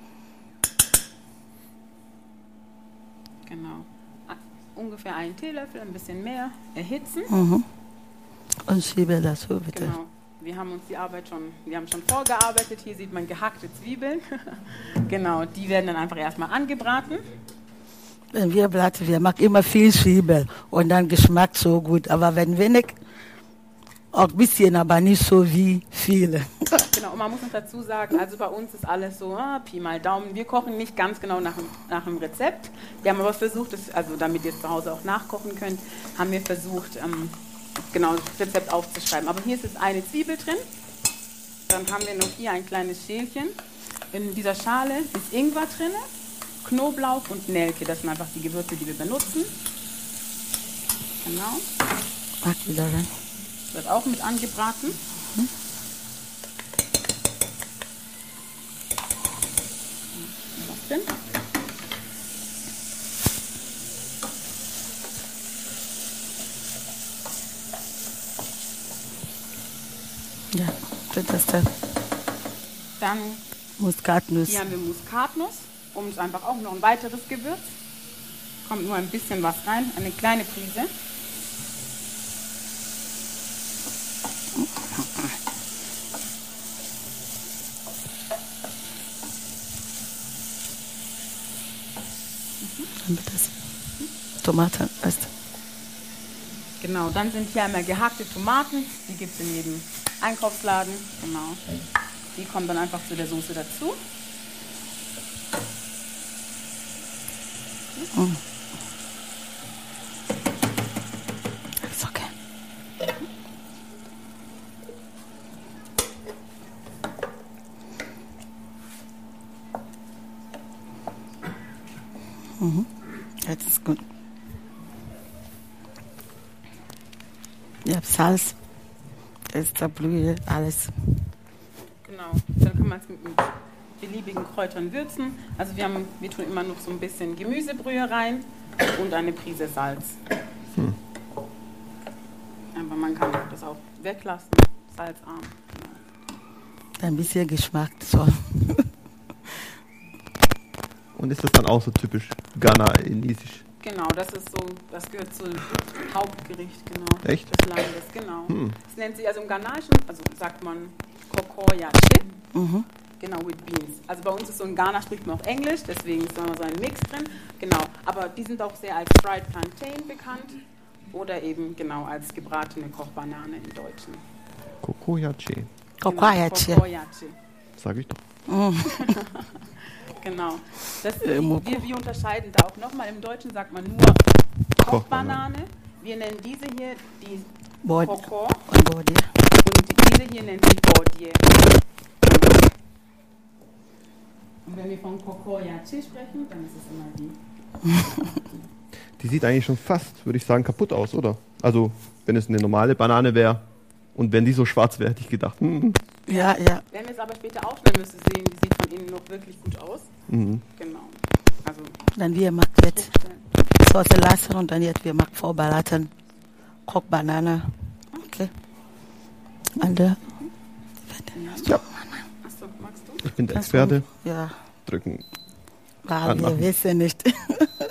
Speaker 3: Genau. Ah, ungefähr einen Teelöffel, ein bisschen mehr erhitzen.
Speaker 4: Mhm. Und schiebe dazu, bitte.
Speaker 3: Genau. Wir haben uns die Arbeit schon, wir haben schon vorgearbeitet. Hier sieht man gehackte Zwiebeln. Genau, die werden dann einfach erstmal angebraten.
Speaker 4: Wenn wir braten, wir machen immer viel Zwiebel und dann Geschmack so gut. Aber wenn wenig, auch ein bisschen, aber nicht so wie viele.
Speaker 3: Genau, und man muss noch dazu sagen, also bei uns ist alles so, ah, Pi mal Daumen. Wir kochen nicht ganz genau nach, dem- nach dem Rezept. Wir haben aber versucht, das, also damit ihr es zu Hause auch nachkochen könnt, haben wir versucht, ähm, genau das Rezept aufzuschreiben. Aber hier ist jetzt eine Zwiebel drin. Dann haben wir noch hier ein kleines Schälchen. In dieser Schale ist Ingwer drin, Knoblauch und Nelke. Das sind einfach die Gewürze, die wir benutzen. Genau.
Speaker 4: Mach wieder rein.
Speaker 3: Wird auch mit angebraten. Was denn?
Speaker 4: Ja, das ist der
Speaker 3: Dann
Speaker 4: Muskatnuss.
Speaker 3: hier haben wir Muskatnuss und einfach auch noch ein weiteres Gewürz. Kommt nur ein bisschen was rein, eine kleine Prise.
Speaker 4: Und das Tomaten ist.
Speaker 3: Genau, dann sind hier einmal gehackte Tomaten. Die gibt es in jedem Einkaufsladen. Genau. Die kommen dann einfach zu der Soße dazu.
Speaker 4: Ist okay. Mhm. Jetzt ist gut. Ja, Salz, extra Brühe, alles.
Speaker 3: Genau, dann kann man es mit, mit beliebigen Kräutern würzen. Also wir, haben, wir tun immer noch so ein bisschen Gemüsebrühe rein und eine Prise Salz.
Speaker 1: Hm.
Speaker 3: Aber man kann das auch weglassen, salzarm. Genau.
Speaker 4: Ein bisschen Geschmack. So.
Speaker 1: Und ist das dann auch so typisch ghanaisisch?
Speaker 3: Genau, das ist so, das gehört zum Hauptgericht, genau.
Speaker 1: Echt?
Speaker 3: Des Landes, genau.
Speaker 1: Hm.
Speaker 3: Es nennt sich also im Ghanaischen, also sagt man Kokoyache,
Speaker 4: Mhm.
Speaker 3: genau, with beans. Also bei uns ist so in Ghana spricht man auch Englisch, deswegen ist da immer so ein Mix drin. Genau, aber die sind auch sehr als Fried Plantain bekannt oder eben genau als gebratene Kochbanane im Deutschen.
Speaker 1: Kokoyache,
Speaker 4: Kokoyache.
Speaker 3: Genau, Kokoyache.
Speaker 1: sag ich doch.
Speaker 3: Genau. Das,
Speaker 4: Äh, Mo-
Speaker 3: wir, wir unterscheiden da auch nochmal. Im Deutschen sagt man nur Kochbanane. Wir nennen diese hier die
Speaker 4: Bod-
Speaker 3: Koko
Speaker 4: und Body.
Speaker 3: und diese hier nennt sich Bodje. Und wenn wir von Kokoyache sprechen, dann ist es immer die.
Speaker 1: Die sieht eigentlich schon fast, würde ich sagen, kaputt aus, oder? Also, wenn es eine normale Banane wäre und wenn die so schwarz wäre, hätte ich gedacht, hm,
Speaker 4: Ja, ja.
Speaker 3: Wenn wir es aber später aufschneiden, müsst ihr sehen, die sieht von innen noch wirklich gut aus.
Speaker 1: mhm.
Speaker 3: Genau. Also,
Speaker 4: Dann wir machen jetzt Soße lassen und dann jetzt wir machen vorbereiten. Kochbanane. Okay. Und äh,
Speaker 1: Ja,
Speaker 3: achso, magst du?
Speaker 1: ich bin der
Speaker 4: kannst du-
Speaker 1: Experte.
Speaker 4: Ja,
Speaker 1: Drücken.
Speaker 4: weil wir
Speaker 1: Anmachen.
Speaker 4: wissen nicht.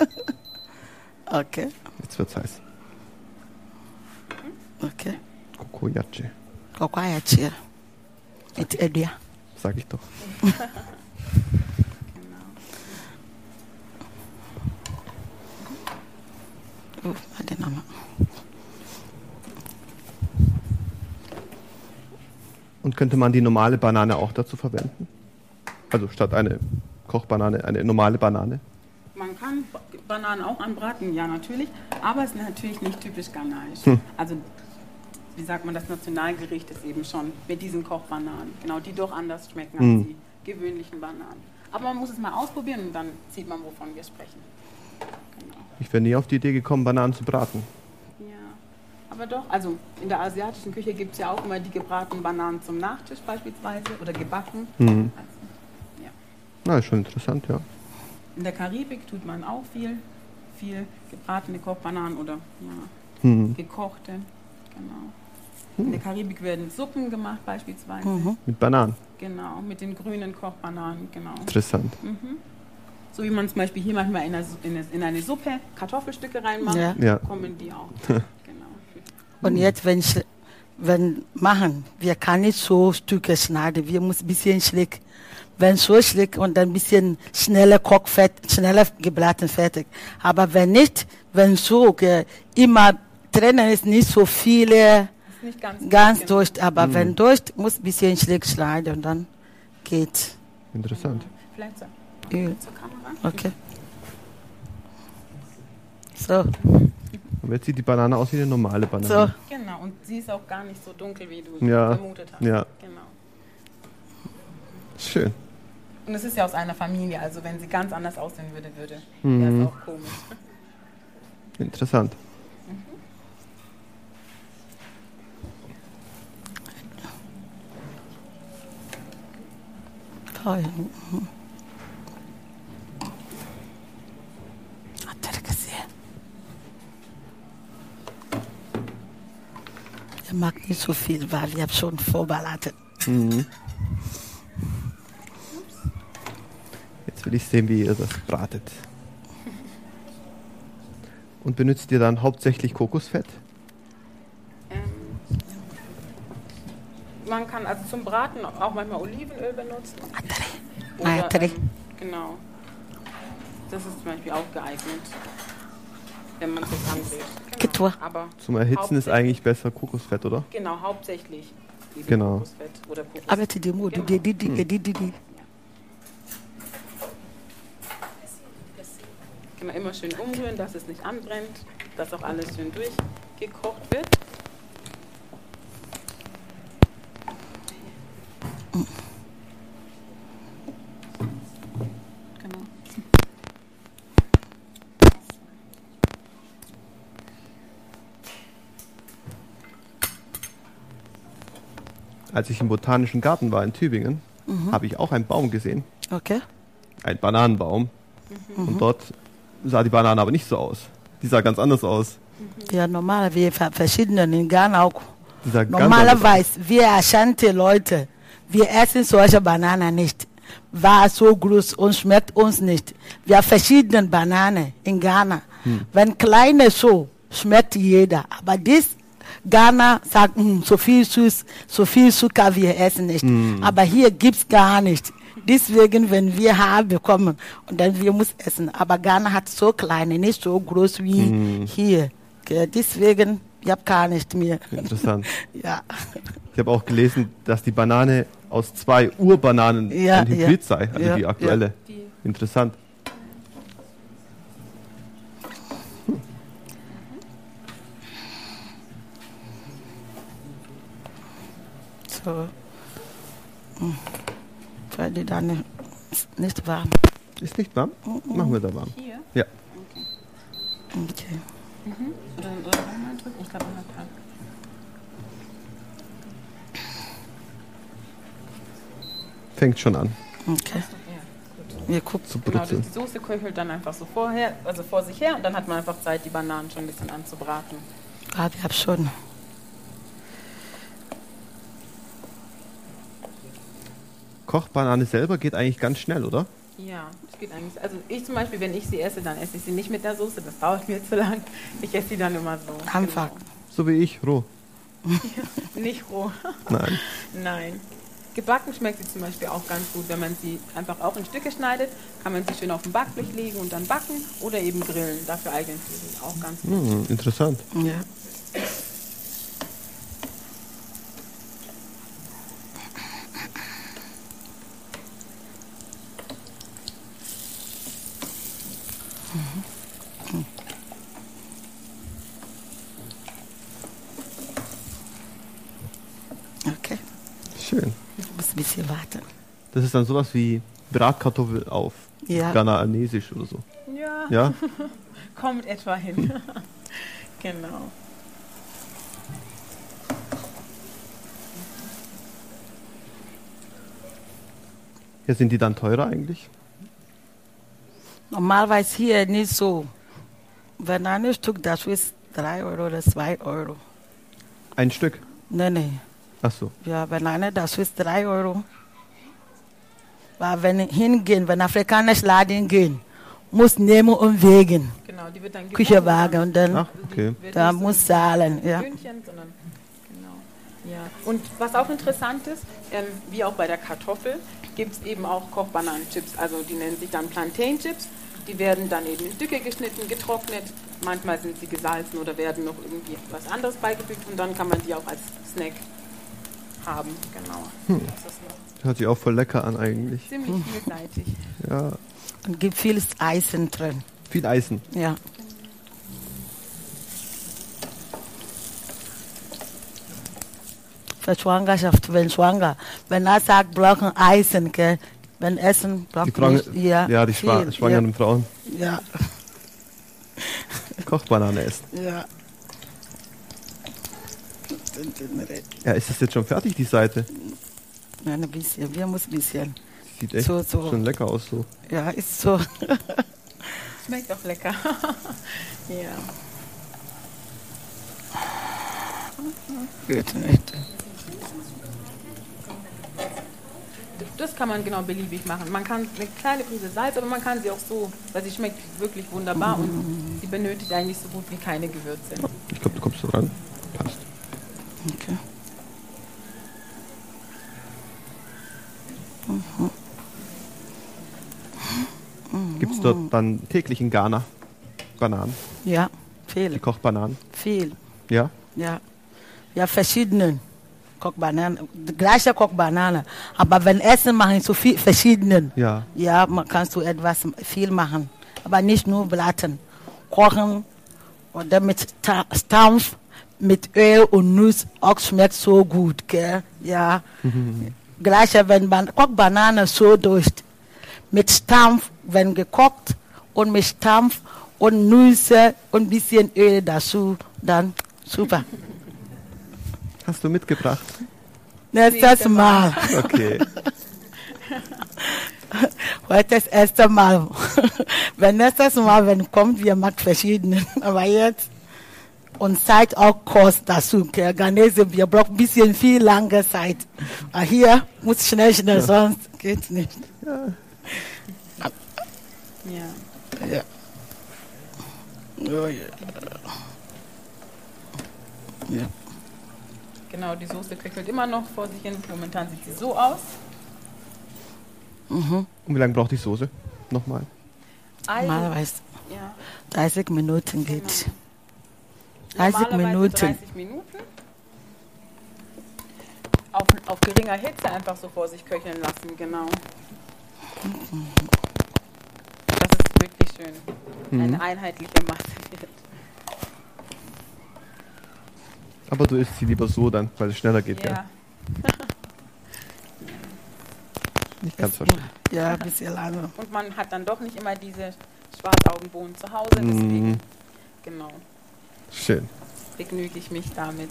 Speaker 4: Okay,
Speaker 1: Jetzt wird's heiß.
Speaker 4: okay.
Speaker 1: Kokoyache,
Speaker 4: Kokoyache. Mit Edia.
Speaker 1: sag ich doch.
Speaker 3: Genau.
Speaker 4: Oh, warte nochmal.
Speaker 1: Und könnte man die normale Banane auch dazu verwenden? Also statt eine Kochbanane, eine normale Banane?
Speaker 3: Man kann Ba- Bananen auch anbraten, ja natürlich, aber es ist natürlich nicht typisch ghanaisch.
Speaker 1: Hm.
Speaker 3: Also, wie sagt man, das Nationalgericht ist eben schon mit diesen Kochbananen. Genau, die doch anders schmecken
Speaker 1: Hm.
Speaker 3: als die gewöhnlichen Bananen. Aber man muss es mal ausprobieren und dann sieht man, wovon wir sprechen. Genau.
Speaker 1: Ich wäre nie auf die Idee gekommen, Bananen zu braten.
Speaker 3: Ja, aber doch, also in der asiatischen Küche gibt es ja auch immer die gebratenen Bananen zum Nachtisch beispielsweise oder gebacken.
Speaker 1: Mhm.
Speaker 3: Also, ja.
Speaker 1: Na, ist schon interessant, ja.
Speaker 3: In der Karibik tut man auch viel, viel gebratene Kochbananen oder ja,
Speaker 1: Hm.
Speaker 3: gekochte. Genau. In der Karibik werden Suppen gemacht beispielsweise.
Speaker 4: Mhm.
Speaker 1: Mit Bananen.
Speaker 3: Genau, mit den grünen Kochbananen, genau.
Speaker 1: Interessant.
Speaker 3: Mhm. So wie man zum Beispiel hier manchmal in eine, Su- in eine, in eine Suppe Kartoffelstücke reinmacht,
Speaker 4: Ja.
Speaker 1: Ja.
Speaker 3: kommen die auch. Genau.
Speaker 4: Und jetzt, wenn ich wenn machen, wir kann nicht so Stücke schneiden, wir müssen ein bisschen schlick. Wenn so schlick und dann ein bisschen schneller Kochfett, schneller gebraten fertig. Aber wenn nicht, wenn so ge, immer drinnen ist nicht so viele
Speaker 3: Ist nicht ganz,
Speaker 4: ganz
Speaker 3: genau.
Speaker 4: durch, aber
Speaker 1: Mhm.
Speaker 4: wenn durch, muss ein bisschen schlick schneiden und dann geht.
Speaker 1: Interessant.
Speaker 3: Vielleicht so,
Speaker 4: Ja.
Speaker 3: zur Kamera.
Speaker 4: Okay. So,
Speaker 1: Und jetzt sieht die Banane aus wie eine normale
Speaker 4: so.
Speaker 1: Banane.
Speaker 3: Genau, und sie ist auch gar nicht so dunkel, wie du
Speaker 1: Ja.
Speaker 3: vermutet hast.
Speaker 1: Ja.
Speaker 3: Genau.
Speaker 1: Schön.
Speaker 3: Und es ist ja aus einer Familie, also wenn sie ganz anders aussehen würde, würde
Speaker 1: Mhm.
Speaker 3: wäre es auch komisch.
Speaker 1: Interessant.
Speaker 4: Toll. Mhm. Hat er gesehen? Er mag nicht so viel, weil wir haben schon vorbereitet.
Speaker 1: Mhm. Jetzt will ich sehen, wie ihr das bratet. Und benutzt ihr dann hauptsächlich Kokosfett?
Speaker 3: Ähm, man kann also zum Braten auch manchmal Olivenöl benutzen.
Speaker 4: Ah,
Speaker 3: Oder,
Speaker 4: Tee.
Speaker 3: ähm, genau. Das ist zum Beispiel auch geeignet, wenn man es jetzt anbrät.
Speaker 4: Getur.
Speaker 3: Genau. Aber
Speaker 1: Zum Erhitzen ist
Speaker 3: hauptsächlich-
Speaker 1: eigentlich besser Kokosfett, oder?
Speaker 3: Genau, hauptsächlich eben
Speaker 1: Genau.
Speaker 3: Kokosfett oder Kokos.
Speaker 4: Aber die Demo, die, die, die, die, die, die, die.
Speaker 3: Kann man immer schön umrühren, dass es nicht anbrennt, dass auch alles schön durchgekocht wird. Genau.
Speaker 1: Als ich im Botanischen Garten war in Tübingen, habe ich auch einen Baum gesehen.
Speaker 4: Okay.
Speaker 1: Ein Bananenbaum. Und dort sah die Banane aber nicht so aus. Die sah ganz anders aus.
Speaker 4: Ja, normal, wir ver- verschiedene in Ghana auch.
Speaker 1: Die sah ganz anders aus.
Speaker 4: Normalerweise, wir Ashanti-Leute, wir essen solche Bananen nicht. War so groß und schmeckt uns nicht. Wir haben verschiedene Bananen in Ghana. Wenn kleine so, schmeckt jeder. Aber das Ghana sagt, "Mm, so viel süß, so viel Zucker, wir essen nicht. Aber hier gibt es gar nicht. Deswegen, wenn wir haben bekommen und dann wir muss essen. Aber Ghana hat so kleine, nicht so groß wie hier. Okay, deswegen, ich habe gar nicht mehr.
Speaker 1: Interessant.
Speaker 4: Ja.
Speaker 1: Ich habe auch gelesen, dass die Banane aus zwei Urbananen
Speaker 4: Ja,
Speaker 1: ein Hybrid
Speaker 4: ja.
Speaker 1: sei, also
Speaker 4: Ja,
Speaker 1: die aktuelle.
Speaker 3: Die
Speaker 1: Interessant.
Speaker 4: So. Hm. Weil die dann ist nicht warm.
Speaker 1: Ist nicht warm? Machen wir da warm.
Speaker 3: hier.
Speaker 1: Ja.
Speaker 4: Okay.
Speaker 3: Oder, oder mal drücken. Ich glaube, man hat dran.
Speaker 1: Fängt schon an
Speaker 4: Okay. Wir gucken.
Speaker 1: zu
Speaker 3: Genau,
Speaker 1: brutzeln.
Speaker 3: die Soße köchelt dann einfach so vorher, also vor sich her und dann hat man einfach Zeit, die Bananen schon ein bisschen anzubraten.
Speaker 4: Ah, wir haben schon.
Speaker 1: Kochbanane selber geht eigentlich ganz schnell, oder?
Speaker 3: Ja, das geht eigentlich. Also ich zum Beispiel, wenn ich sie esse, dann esse ich sie nicht mit der Soße, das dauert mir zu lang. Ich esse sie dann immer so.
Speaker 4: Einfach.
Speaker 3: Genau.
Speaker 1: So wie ich, roh.
Speaker 3: Nicht roh.
Speaker 1: Nein.
Speaker 3: Nein. Gebacken schmeckt sie zum Beispiel auch ganz gut, wenn man sie einfach auch in Stücke schneidet, kann man sie schön auf dem Backblech legen und dann backen oder eben grillen. Dafür eignen sie sich auch ganz gut.
Speaker 1: Hm, interessant.
Speaker 4: Ja. Okay,
Speaker 1: Schön.
Speaker 4: ich muss ein bisschen warten.
Speaker 1: Das ist dann sowas wie Bratkartoffel auf
Speaker 4: Ja.
Speaker 1: Ghanaanesisch oder so.
Speaker 3: Ja,
Speaker 1: Ja?
Speaker 3: kommt etwa hin. Genau.
Speaker 1: Ja, sind die dann teurer eigentlich?
Speaker 4: Normalerweise hier nicht so. Wenn ein Stück, das ist drei Euro oder zwei Euro.
Speaker 1: Ein Stück?
Speaker 4: Nein, nein.
Speaker 1: Ach so.
Speaker 4: Ja, wenn einer, das ist drei Euro. Aber wenn hingehen, wenn afrikanische Laden gehen, muss nehmen und wegen.
Speaker 3: Genau, die wird dann
Speaker 4: Küchenwagen und dann,
Speaker 1: Ach, okay.
Speaker 3: wird
Speaker 4: da
Speaker 3: nicht so
Speaker 4: muss
Speaker 3: ein
Speaker 4: zahlen. Ja.
Speaker 3: Hühnchen, sondern genau. Ja. Und was auch interessant ist, ähm, wie auch bei der Kartoffel, gibt es eben auch Kochbananenchips. Also die nennen sich dann Plantain-Chips. Die werden dann eben in Stücke geschnitten, getrocknet. Manchmal sind sie gesalzen oder werden noch irgendwie was anderes beigefügt und dann kann man die auch als Snack haben. Genau.
Speaker 1: Hm.
Speaker 3: Das ist noch
Speaker 1: Hört sich auch voll lecker an eigentlich.
Speaker 3: ziemlich vielseitig.
Speaker 1: Ja.
Speaker 4: Und gibt vieles Eisen drin.
Speaker 1: Viel Eisen.
Speaker 4: Ja. Für Schwangerschaft, wenn schwanger. Wenn er sagt, brauchen Eisen, gell? Wenn Essen
Speaker 1: Die,
Speaker 4: braucht
Speaker 1: Frauen,
Speaker 4: nicht. Ja,
Speaker 1: ja, die schwa
Speaker 4: viel,
Speaker 1: schwangeren Frauen.
Speaker 4: Ja,
Speaker 1: Kochbanane essen.
Speaker 4: ja.
Speaker 1: Ja, ist das jetzt schon fertig, die Seite?
Speaker 4: Ja, ein bisschen, wir müssen ein bisschen.
Speaker 1: Sieht echt
Speaker 4: So, so.
Speaker 1: schon lecker aus so.
Speaker 4: Ja, ist so.
Speaker 3: Schmeckt auch lecker. Ja.
Speaker 4: Geht nicht.
Speaker 3: Das kann man genau beliebig machen. Man kann eine kleine Prise Salz, aber man kann sie auch so, weil sie schmeckt wirklich wunderbar und sie benötigt eigentlich so gut wie keine Gewürze.
Speaker 1: Ich glaube, du kommst so ran. Passt.
Speaker 4: Okay.
Speaker 1: Gibt es dort dann täglich in Ghana Bananen?
Speaker 4: Ja,
Speaker 1: Die
Speaker 4: viel,
Speaker 1: Kochbananen?
Speaker 4: viel.
Speaker 1: Ja?
Speaker 4: Ja, ja, verschiedene Kochbananen, die gleiche Kochbanane. Aber wenn Essen machen, so viel verschiedene.
Speaker 1: Ja.
Speaker 4: Ja, man kannst du etwas viel machen, aber nicht nur Blatten. Kochen oder mit Ta- Stampf, mit Öl und Nuss, auch schmeckt so gut, gell? Ja. Gleiche, wenn man Kochbanane so durch, mit Stampf, wenn gekocht und mit Stampf und Nüsse und ein bisschen Öl dazu, dann super.
Speaker 1: Hast du mitgebracht?
Speaker 4: Nächstes
Speaker 3: Nächste
Speaker 4: Mal.
Speaker 3: Mal.
Speaker 1: Okay.
Speaker 4: Heute ist das erste Mal. Wenn nächstes Mal, wenn kommt, wir machen verschiedene. Aber jetzt, und Zeit auch kostet dazu. Okay? Ghanese, wir brauchen ein bisschen viel lange Zeit. Aber hier muss schnell, schnell, sonst geht's nicht.
Speaker 3: Ja.
Speaker 4: Ja. Oh, ja. Ja.
Speaker 3: Genau, die Soße köchelt immer noch vor sich hin. Momentan sieht sie so aus.
Speaker 4: Mhm.
Speaker 1: Und wie lange braucht die Soße? Nochmal.
Speaker 3: Eigen-
Speaker 4: Normalerweise
Speaker 3: ja,
Speaker 4: dreißig Minuten geht.
Speaker 3: Genau.
Speaker 4: dreißig
Speaker 3: Normalerweise
Speaker 4: Minuten.
Speaker 3: dreißig Minuten. Auf, auf geringer Hitze einfach so vor sich köcheln lassen, genau. Das ist wirklich schön. Eine einheitliche Masse wird.
Speaker 1: Aber du isst sie lieber so dann, weil es schneller geht,
Speaker 3: Ja.
Speaker 1: gell? Ich kann es verstehen.
Speaker 4: Ja, ein bisschen lange.
Speaker 3: Und man hat dann doch nicht immer diese Schwarzaugenbohnen zu Hause, deswegen,
Speaker 1: Mhm.
Speaker 3: genau,
Speaker 1: Schön.
Speaker 3: begnüge ich mich damit.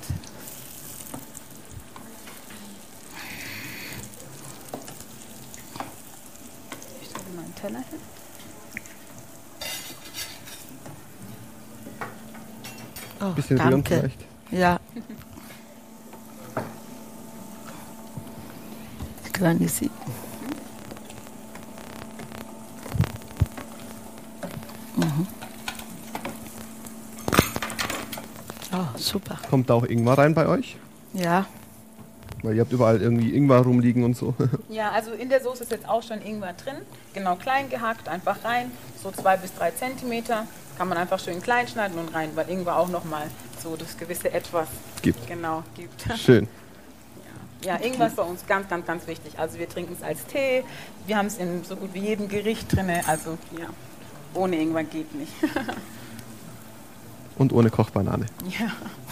Speaker 3: Ich stelle mal einen Teller hin.
Speaker 4: Oh,
Speaker 1: Bisschen rühren
Speaker 4: danke.
Speaker 1: vielleicht.
Speaker 4: Ja. Kann ich sie. Mhm. Oh, super.
Speaker 1: Kommt da auch Ingwer rein bei euch?
Speaker 4: Ja.
Speaker 1: Weil ihr habt überall irgendwie Ingwer rumliegen und so.
Speaker 3: Ja, also in der Soße ist jetzt auch schon Ingwer drin. Genau klein gehackt, einfach rein. So zwei bis drei Zentimeter. Kann man einfach schön klein schneiden und rein, weil Ingwer auch nochmal so das gewisse Etwas
Speaker 1: Gibt.
Speaker 3: genau gibt.
Speaker 1: Schön.
Speaker 3: Ja, Ingwer ist bei uns ganz, ganz, ganz wichtig. Also wir trinken es als Tee. Wir haben es in so gut wie jedem Gericht drin. Also ja, ohne Ingwer geht nicht.
Speaker 1: Und ohne Kochbanane.
Speaker 3: Ja.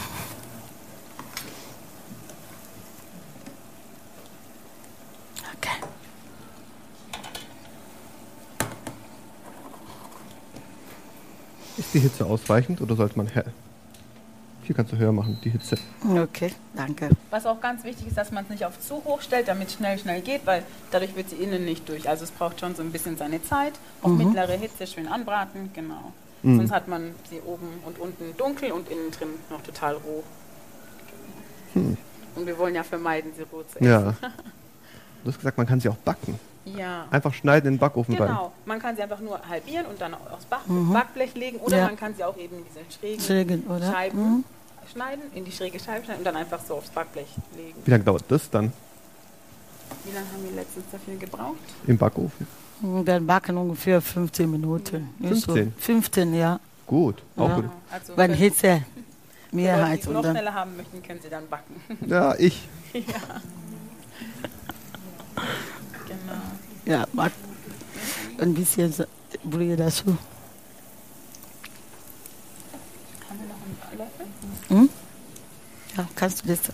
Speaker 4: Okay.
Speaker 1: Ist die Hitze ausreichend oder sollte man hell? Hier kannst du höher machen, die Hitze.
Speaker 4: Okay, danke.
Speaker 3: Was auch ganz wichtig ist, dass man es nicht auf zu hoch stellt, damit es schnell, schnell geht, weil dadurch wird sie innen nicht durch. Also es braucht schon so ein bisschen seine Zeit. Auf
Speaker 4: Mhm.
Speaker 3: mittlere Hitze schön anbraten, genau.
Speaker 1: Mhm.
Speaker 3: Sonst hat man sie oben und unten dunkel und innen drin noch total roh.
Speaker 1: Hm.
Speaker 3: Und wir wollen ja vermeiden, sie roh zu essen.
Speaker 1: Ja. Du hast gesagt, man kann sie auch backen.
Speaker 3: Ja.
Speaker 1: Einfach schneiden in den Backofen rein.
Speaker 3: Genau, man kann sie einfach nur halbieren und dann aufs Back
Speaker 4: Mhm.
Speaker 3: Backblech legen oder
Speaker 4: Ja.
Speaker 3: man kann sie auch eben in diese schrägen
Speaker 4: Schrägen, oder?
Speaker 3: Scheiben
Speaker 4: Mhm.
Speaker 3: schneiden, in die schräge Scheibe schneiden und dann einfach so aufs Backblech legen.
Speaker 1: Wie lange dauert das dann
Speaker 3: Wie lange haben wir letztens dafür gebraucht?
Speaker 1: im Backofen?
Speaker 4: Und dann backen ungefähr fünfzehn Minuten. Nicht so.
Speaker 1: fünfzehn?
Speaker 4: fünfzehn, ja.
Speaker 1: Gut, auch
Speaker 4: Ja.
Speaker 1: gut.
Speaker 3: Also
Speaker 4: Wenn
Speaker 3: wenn
Speaker 4: Hitze,
Speaker 3: Leute,
Speaker 4: Mehrheit.
Speaker 3: die es
Speaker 4: Und
Speaker 3: noch
Speaker 4: dann,
Speaker 3: schneller haben möchten, können sie dann backen.
Speaker 1: Ja, ich.
Speaker 3: Genau.
Speaker 4: ja, mach ein bisschen so- Brühe dazu.
Speaker 3: Haben wir noch einen Löffel?
Speaker 4: Hm? Ja, kannst du das?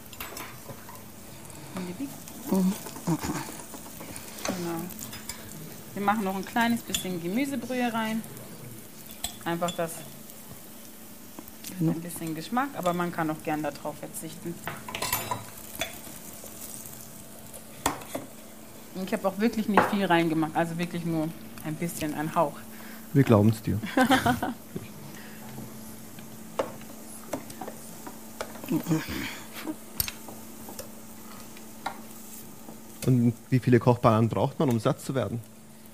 Speaker 3: Mhm. Genau. Wir machen noch ein kleines bisschen Gemüsebrühe rein. Einfach das
Speaker 4: Genau.
Speaker 3: ein bisschen Geschmack, aber man kann auch gern darauf verzichten. Und ich habe auch wirklich nicht viel reingemacht, also wirklich nur ein bisschen, ein Hauch.
Speaker 1: Wir glauben es dir. Und wie viele Kochbananen braucht man, um satt zu werden?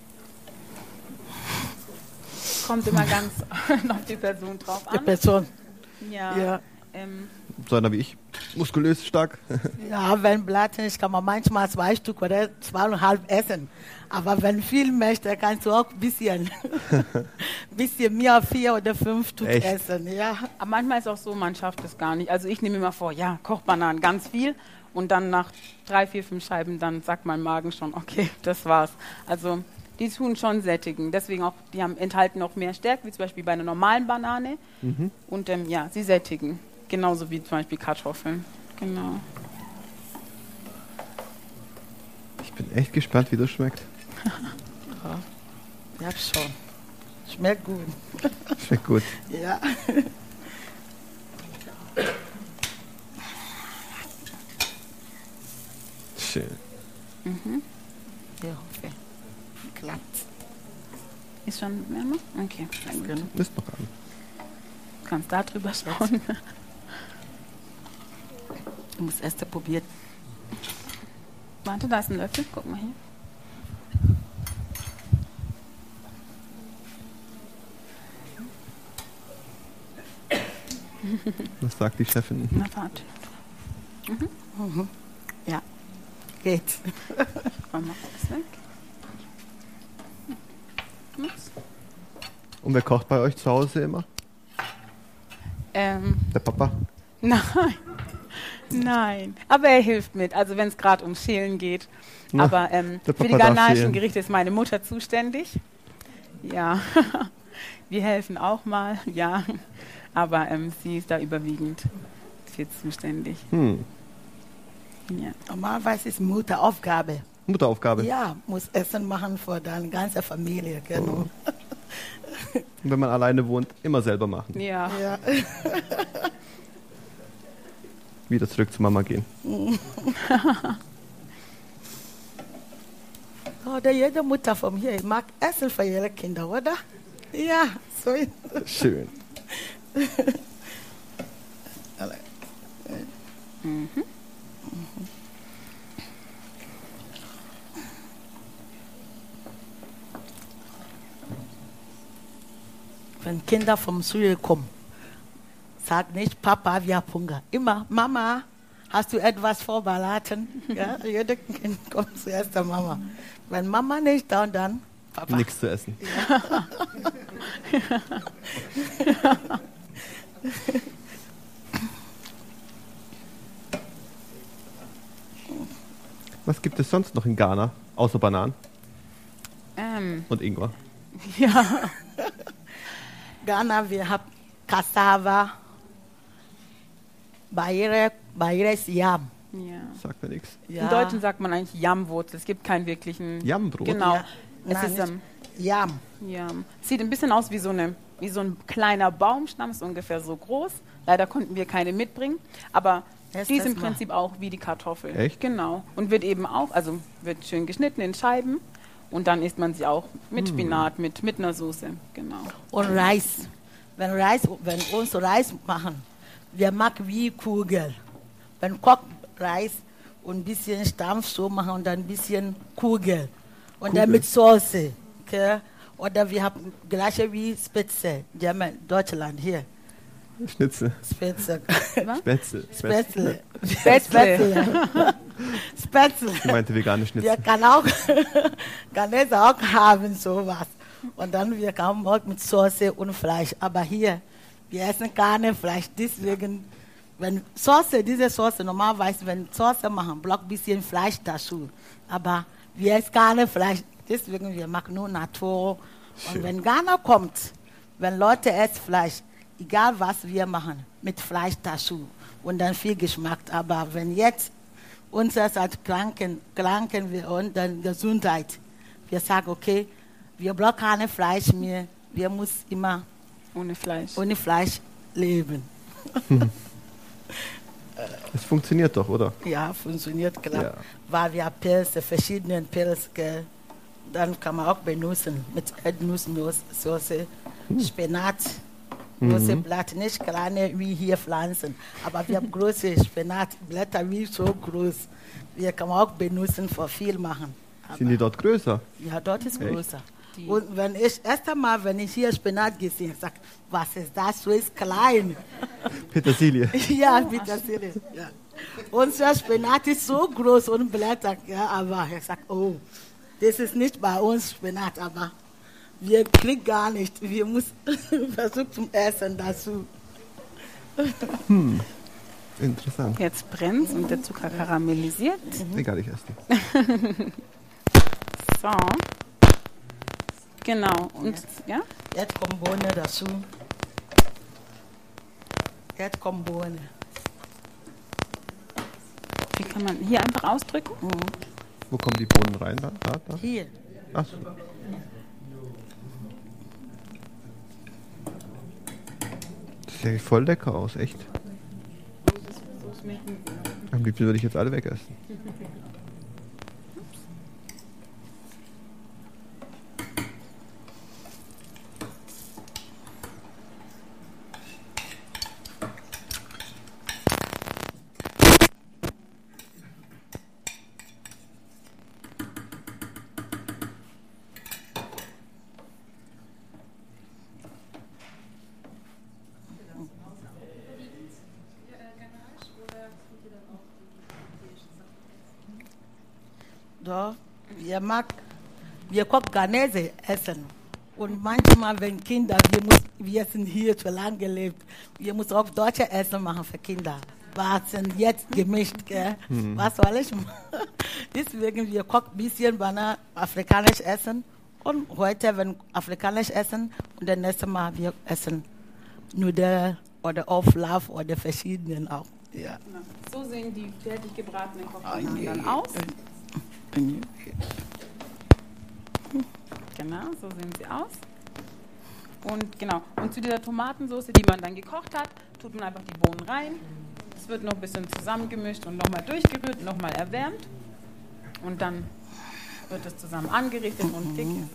Speaker 3: Kommt immer ganz auf die Person drauf
Speaker 4: Die
Speaker 3: an.
Speaker 4: Person.
Speaker 3: Ja.
Speaker 4: Ja.
Speaker 3: Ähm,
Speaker 1: So einer wie ich, muskulös, stark.
Speaker 4: Ja, wenn Blatt ist, kann man manchmal zwei Stück oder zweieinhalb essen. Aber wenn viel möchte, kannst du auch ein bisschen, bisschen mehr, vier oder fünf Stück
Speaker 1: Echt?
Speaker 4: essen. Ja.
Speaker 3: aber manchmal ist es auch so, man schafft es gar nicht. Also ich nehme immer vor, ja, Kochbananen ganz viel und dann nach drei, vier, fünf Scheiben, dann sagt mein Magen schon, okay, das war's. Also die tun schon sättigen. Deswegen auch, die haben, enthalten auch mehr Stärke, wie zum Beispiel bei einer normalen Banane.
Speaker 1: Mhm.
Speaker 3: Und ähm, ja, sie sättigen. Genauso wie zum Beispiel Kartoffeln. Genau.
Speaker 1: Ich bin echt gespannt, wie das schmeckt.
Speaker 4: Ja, schon. Schmeckt gut.
Speaker 1: Schmeckt gut.
Speaker 4: Ja.
Speaker 1: Schön.
Speaker 3: Mhm.
Speaker 4: Ich hoffe, klappt.
Speaker 3: Ist schon wärmer? Okay, sehr gut.
Speaker 4: Genau.
Speaker 1: Ist noch an.
Speaker 3: Du kannst da drüber schauen.
Speaker 4: Du musst erst probieren.
Speaker 3: Warte, da ist ein Löffel. Guck mal hier.
Speaker 1: Was sagt die Chefin?
Speaker 3: Na, warte.
Speaker 4: Mhm. Ja, geht.
Speaker 3: Komm, mach das weg. Ups.
Speaker 1: Und wer kocht bei euch zu Hause immer?
Speaker 3: Ähm,
Speaker 1: Der Papa?
Speaker 3: nein. Nein. Aber er hilft mit. Also wenn es gerade ums Schälen geht.
Speaker 1: Na,
Speaker 3: Aber ähm,
Speaker 1: der
Speaker 3: für die
Speaker 1: Papa darf
Speaker 3: ghanaischen
Speaker 1: schälen.
Speaker 3: Gerichte ist meine Mutter zuständig. Ja. Wir helfen auch mal, ja. Aber ähm, sie ist da überwiegend für zuständig.
Speaker 1: Hm.
Speaker 3: Ja.
Speaker 4: Normalerweise ist Mutteraufgabe.
Speaker 1: Mutteraufgabe.
Speaker 4: Ja, muss Essen machen für deine ganze Familie. Genau.
Speaker 1: Und wenn man alleine wohnt, immer selber machen.
Speaker 3: Ja.
Speaker 4: Ja.
Speaker 1: Wieder zurück zu Mama gehen.
Speaker 4: Oder jede Mutter von hier mag Essen für ihre Kinder, oder? Ja, so.
Speaker 1: Schön.
Speaker 3: Mhm.
Speaker 4: Wenn Kinder vom Schule kommen, sag nicht, Papa, wir haben Hunger. Immer, Mama, Hast du etwas vorbereitet? Ja, jeder Kind kommt zuerst der Mama. Wenn Mama nicht da, dann Papa.
Speaker 1: Nichts zu essen. Was gibt es sonst noch in Ghana, außer Bananen
Speaker 3: Ähm,
Speaker 1: und Ingwer?
Speaker 3: ja.
Speaker 4: Ghana, wir haben Cassava, Bayere, Bayere ist Yam.
Speaker 3: ja.
Speaker 1: Sagt mir nichts.
Speaker 4: Ja.
Speaker 3: Im Deutschen sagt man eigentlich Yamwurzel. Es gibt keinen wirklichen.
Speaker 1: Yambrot?
Speaker 3: Genau.
Speaker 4: Ja.
Speaker 3: Es
Speaker 4: Nein,
Speaker 3: ist,
Speaker 4: nicht
Speaker 3: ähm,
Speaker 4: Yam.
Speaker 3: Yam. Sieht ein bisschen aus wie so, eine, wie so ein kleiner Baumstamm, ist ungefähr so groß. Leider konnten wir keine mitbringen. Aber
Speaker 4: Erst
Speaker 3: die ist
Speaker 4: das
Speaker 3: im
Speaker 4: mal.
Speaker 3: Prinzip auch wie die Kartoffel.
Speaker 1: Echt?
Speaker 3: Genau. Und wird eben auch, also wird schön geschnitten in Scheiben. Und dann isst man sie auch mit Spinat, mit, mit einer Soße. Genau.
Speaker 4: Und Reis. Wenn Reis, wenn uns Reis machen, wir machen wie Kugel. Wenn kocht Reis und ein bisschen Stampf so machen und dann ein bisschen Kugel. Und
Speaker 1: Kugel.
Speaker 4: dann mit Soße. Okay? Oder wir haben gleiche wie Spitze, German, Deutschland hier.
Speaker 1: Schnitzel.
Speaker 4: Spitze.
Speaker 1: Spätzle.
Speaker 4: Spätzle.
Speaker 3: Spätzle.
Speaker 4: Spätzle.
Speaker 1: Ich meinte vegane
Speaker 4: Wir
Speaker 1: Schnitzel.
Speaker 4: kann auch, kann es auch haben, sowas. Und dann wir kommen auch mit Soße und Fleisch. Aber hier, wir essen keine Fleisch. Deswegen, wenn Soße, diese Soße, normalerweise, wenn Soße machen, braucht ein bisschen Fleisch dazu. Aber wir essen keine Fleisch. Deswegen, wir machen nur Natur. Und
Speaker 1: Schön.
Speaker 4: wenn Ghana kommt, wenn Leute essen Fleisch, egal was wir machen, mit Fleisch dazu. Und dann viel Geschmack. Aber wenn jetzt uns als Kranken, Kranken wir und dann Gesundheit, wir sagen, okay, wir brauchen keine Fleisch mehr, wir müssen immer
Speaker 3: Ohne Fleisch.
Speaker 4: ohne Fleisch leben.
Speaker 1: Es funktioniert doch, oder?
Speaker 4: Ja, funktioniert klar.
Speaker 1: Ja.
Speaker 4: Weil wir Pilze, verschiedene Pilze, gell, dann kann man auch benutzen mit Erdnusssoße, Spinat, große Blatt, nicht kleine wie hier Pflanzen, aber wir haben große Spinatblätter wie so groß. Wir kann man auch benutzen, für viel machen.
Speaker 1: Sind die dort größer?
Speaker 4: Ja, dort ist
Speaker 1: Echt?
Speaker 4: größer.
Speaker 3: Die-
Speaker 4: Und wenn ich, erst einmal, wenn ich hier Spinat gesehen habe, sag, was ist das, so ist klein.
Speaker 1: Petersilie.
Speaker 4: Ja, bitte sehr. Ja. Unser Spinat ist so groß und Blätter, ja, aber ich sag, oh, das ist nicht bei uns Spinat, aber wir kriegen gar nicht. Wir müssen versuchen zum Essen dazu.
Speaker 1: Interessant.
Speaker 3: Jetzt brennt und der Zucker karamellisiert.
Speaker 1: Egal, ich esse nicht.
Speaker 3: So. Genau. Und ja?
Speaker 4: Jetzt kommt Bohne dazu. Jetzt kommt Bohne.
Speaker 3: Wie kann man hier einfach ausdrücken?
Speaker 1: Wo kommen die Bohnen rein? Da, da, da.
Speaker 4: Hier.
Speaker 1: Ach so. Das sieht ja voll lecker aus, echt. Am liebsten würde ich jetzt alle wegessen.
Speaker 4: Doch, wir mag, wir kochen Ghanese essen. Und manchmal, wenn Kinder, wir, muss, wir sind hier zu lange gelebt, wir müssen auch deutsche Essen machen für Kinder. Wir sind jetzt gemischt, gell? Was soll ich machen? Deswegen, wir kochen ein bisschen Bana, afrikanisch Essen. Und heute, wenn afrikanisch Essen, und das nächste Mal, wir essen Nudeln oder Auflauf oder verschiedenen auch. Ja.
Speaker 3: So sehen die fertig gebratenen
Speaker 4: Ah,
Speaker 3: Kochbananen
Speaker 4: nee.
Speaker 3: dann aus. Genau, so sehen sie aus. Und genau, und zu dieser Tomatensauce, die man dann gekocht hat, tut man einfach die Bohnen rein. Es wird noch ein bisschen zusammengemischt und nochmal durchgerührt, nochmal erwärmt. Und dann wird es zusammen angerichtet und gegessen.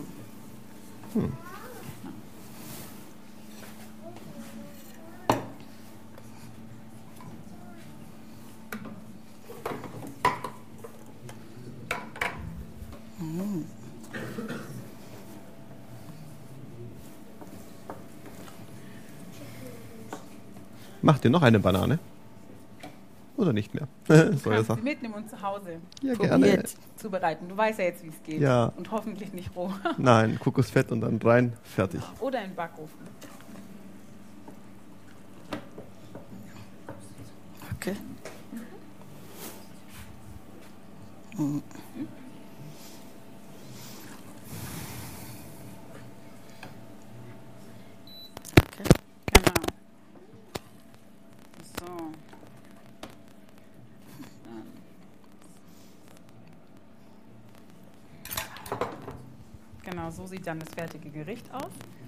Speaker 1: Macht ihr noch eine Banane? oder nicht mehr.
Speaker 3: Du
Speaker 1: so
Speaker 3: kannst
Speaker 1: ja
Speaker 3: sie mitnehmen und zu Hause
Speaker 1: ja,
Speaker 3: probiert
Speaker 1: gerne.
Speaker 3: zubereiten. Du weißt ja jetzt, wie es geht.
Speaker 1: Ja.
Speaker 3: Und hoffentlich nicht roh.
Speaker 1: Nein, Kokosfett und dann rein, fertig.
Speaker 3: Oder in den Backofen.
Speaker 4: Okay. Mhm. Okay.
Speaker 3: Genau. So. Genau, so sieht dann das fertige Gericht aus.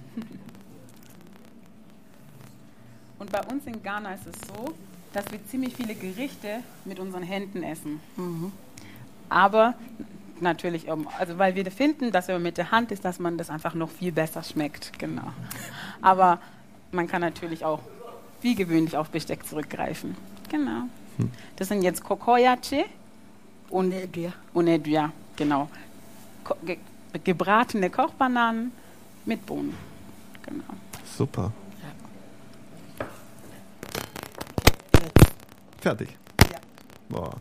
Speaker 3: Und bei uns in Ghana ist es so, dass wir ziemlich viele Gerichte mit unseren Händen essen.
Speaker 4: Mhm.
Speaker 3: Aber natürlich, ähm, also weil wir finden, dass wenn man mit der Hand ist, dass man das einfach noch viel besser schmeckt. Genau. Aber man kann natürlich auch wie gewöhnlich auf Besteck zurückgreifen. Genau.
Speaker 1: Hm.
Speaker 3: Das sind jetzt Kokoyache und
Speaker 4: Nedua.
Speaker 3: Onedua, genau. Ko ge gebratene Kochbananen mit Bohnen. Genau.
Speaker 1: Super. Fertig.
Speaker 3: Ja.
Speaker 1: Boah.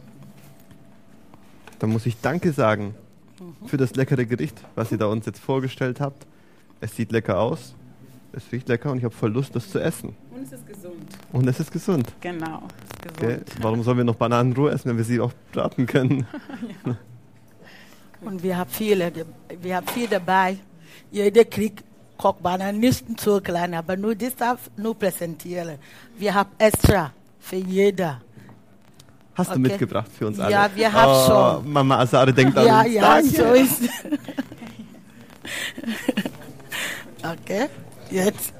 Speaker 1: Dann muss ich Danke sagen
Speaker 3: Mhm.
Speaker 1: für das leckere Gericht, was ihr da uns jetzt vorgestellt habt. Es sieht lecker aus, es riecht lecker und ich habe voll Lust, das zu essen.
Speaker 3: Und es ist gesund.
Speaker 1: Und es ist gesund.
Speaker 3: Genau, es ist
Speaker 1: Gell?
Speaker 3: gesund.
Speaker 1: Warum sollen wir noch Bananen roh essen, wenn wir sie auch braten können?
Speaker 4: Und wir haben viele, wir haben viel dabei. Jeder kriegt Kochbananen, nicht so klein, aber nur das darf nur präsentieren. Wir haben extra für jeder.
Speaker 1: Hast du
Speaker 4: Okay.
Speaker 1: mitgebracht für uns alle?
Speaker 4: Ja, wir haben
Speaker 1: oh,
Speaker 4: schon.
Speaker 1: Mama Asare denkt an
Speaker 4: Ja,
Speaker 1: uns.
Speaker 4: ja,
Speaker 1: Danke.
Speaker 4: so ist es. Okay, jetzt.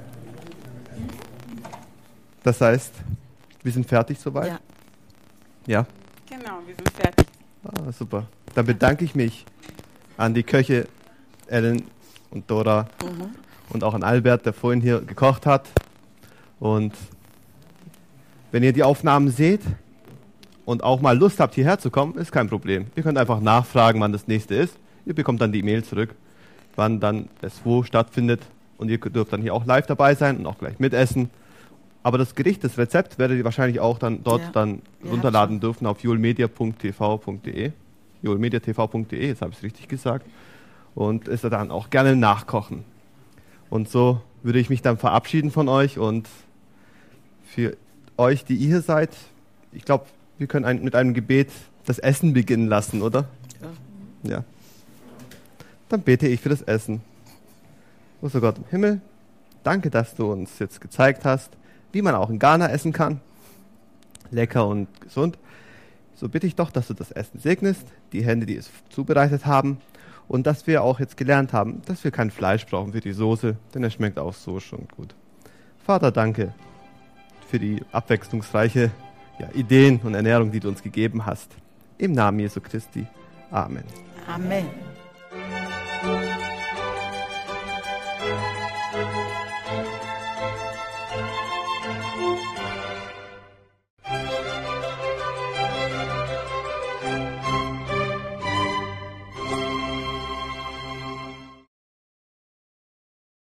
Speaker 1: Das heißt, wir sind fertig soweit?
Speaker 4: Ja.
Speaker 1: Ja.
Speaker 3: Genau, wir sind fertig.
Speaker 1: Ah, super. Dann bedanke ich mich an die Köche Ellen und Dora
Speaker 4: Mhm.
Speaker 1: und auch an Albert, der vorhin hier gekocht hat. Und wenn ihr die Aufnahmen seht und auch mal Lust habt, hierher zu kommen, ist kein Problem. Ihr könnt einfach nachfragen, wann das nächste ist. Ihr bekommt dann die E-Mail zurück, wann dann es wo stattfindet. Und ihr dürft dann hier auch live dabei sein und auch gleich mitessen. Aber das Gericht, das Rezept werdet ihr wahrscheinlich auch dann dort
Speaker 4: Ja.
Speaker 1: dann
Speaker 4: Wir
Speaker 1: runterladen dürfen auf julmedia punkt t v punkt de. julmedia punkt t v punkt de, jetzt habe ich es richtig gesagt. Und es dann auch gerne nachkochen. Und so würde ich mich dann verabschieden von euch und für euch, die ihr hier seid, ich glaube, wir können ein, mit einem Gebet das Essen beginnen lassen, oder?
Speaker 4: Ja.
Speaker 1: Ja. Dann bete ich für das Essen. Großer Gott im Himmel, danke, dass du uns jetzt gezeigt hast, wie man auch in Ghana essen kann. Lecker und gesund. So bitte ich doch, dass du das Essen segnest, die Hände, die es zubereitet haben, und dass wir auch jetzt gelernt haben, dass wir kein Fleisch brauchen für die Soße, denn es schmeckt auch so schon gut. Vater, danke für die abwechslungsreiche ja, Ideen und Ernährung, die du uns gegeben hast. Im Namen Jesu Christi. Amen.
Speaker 4: Amen.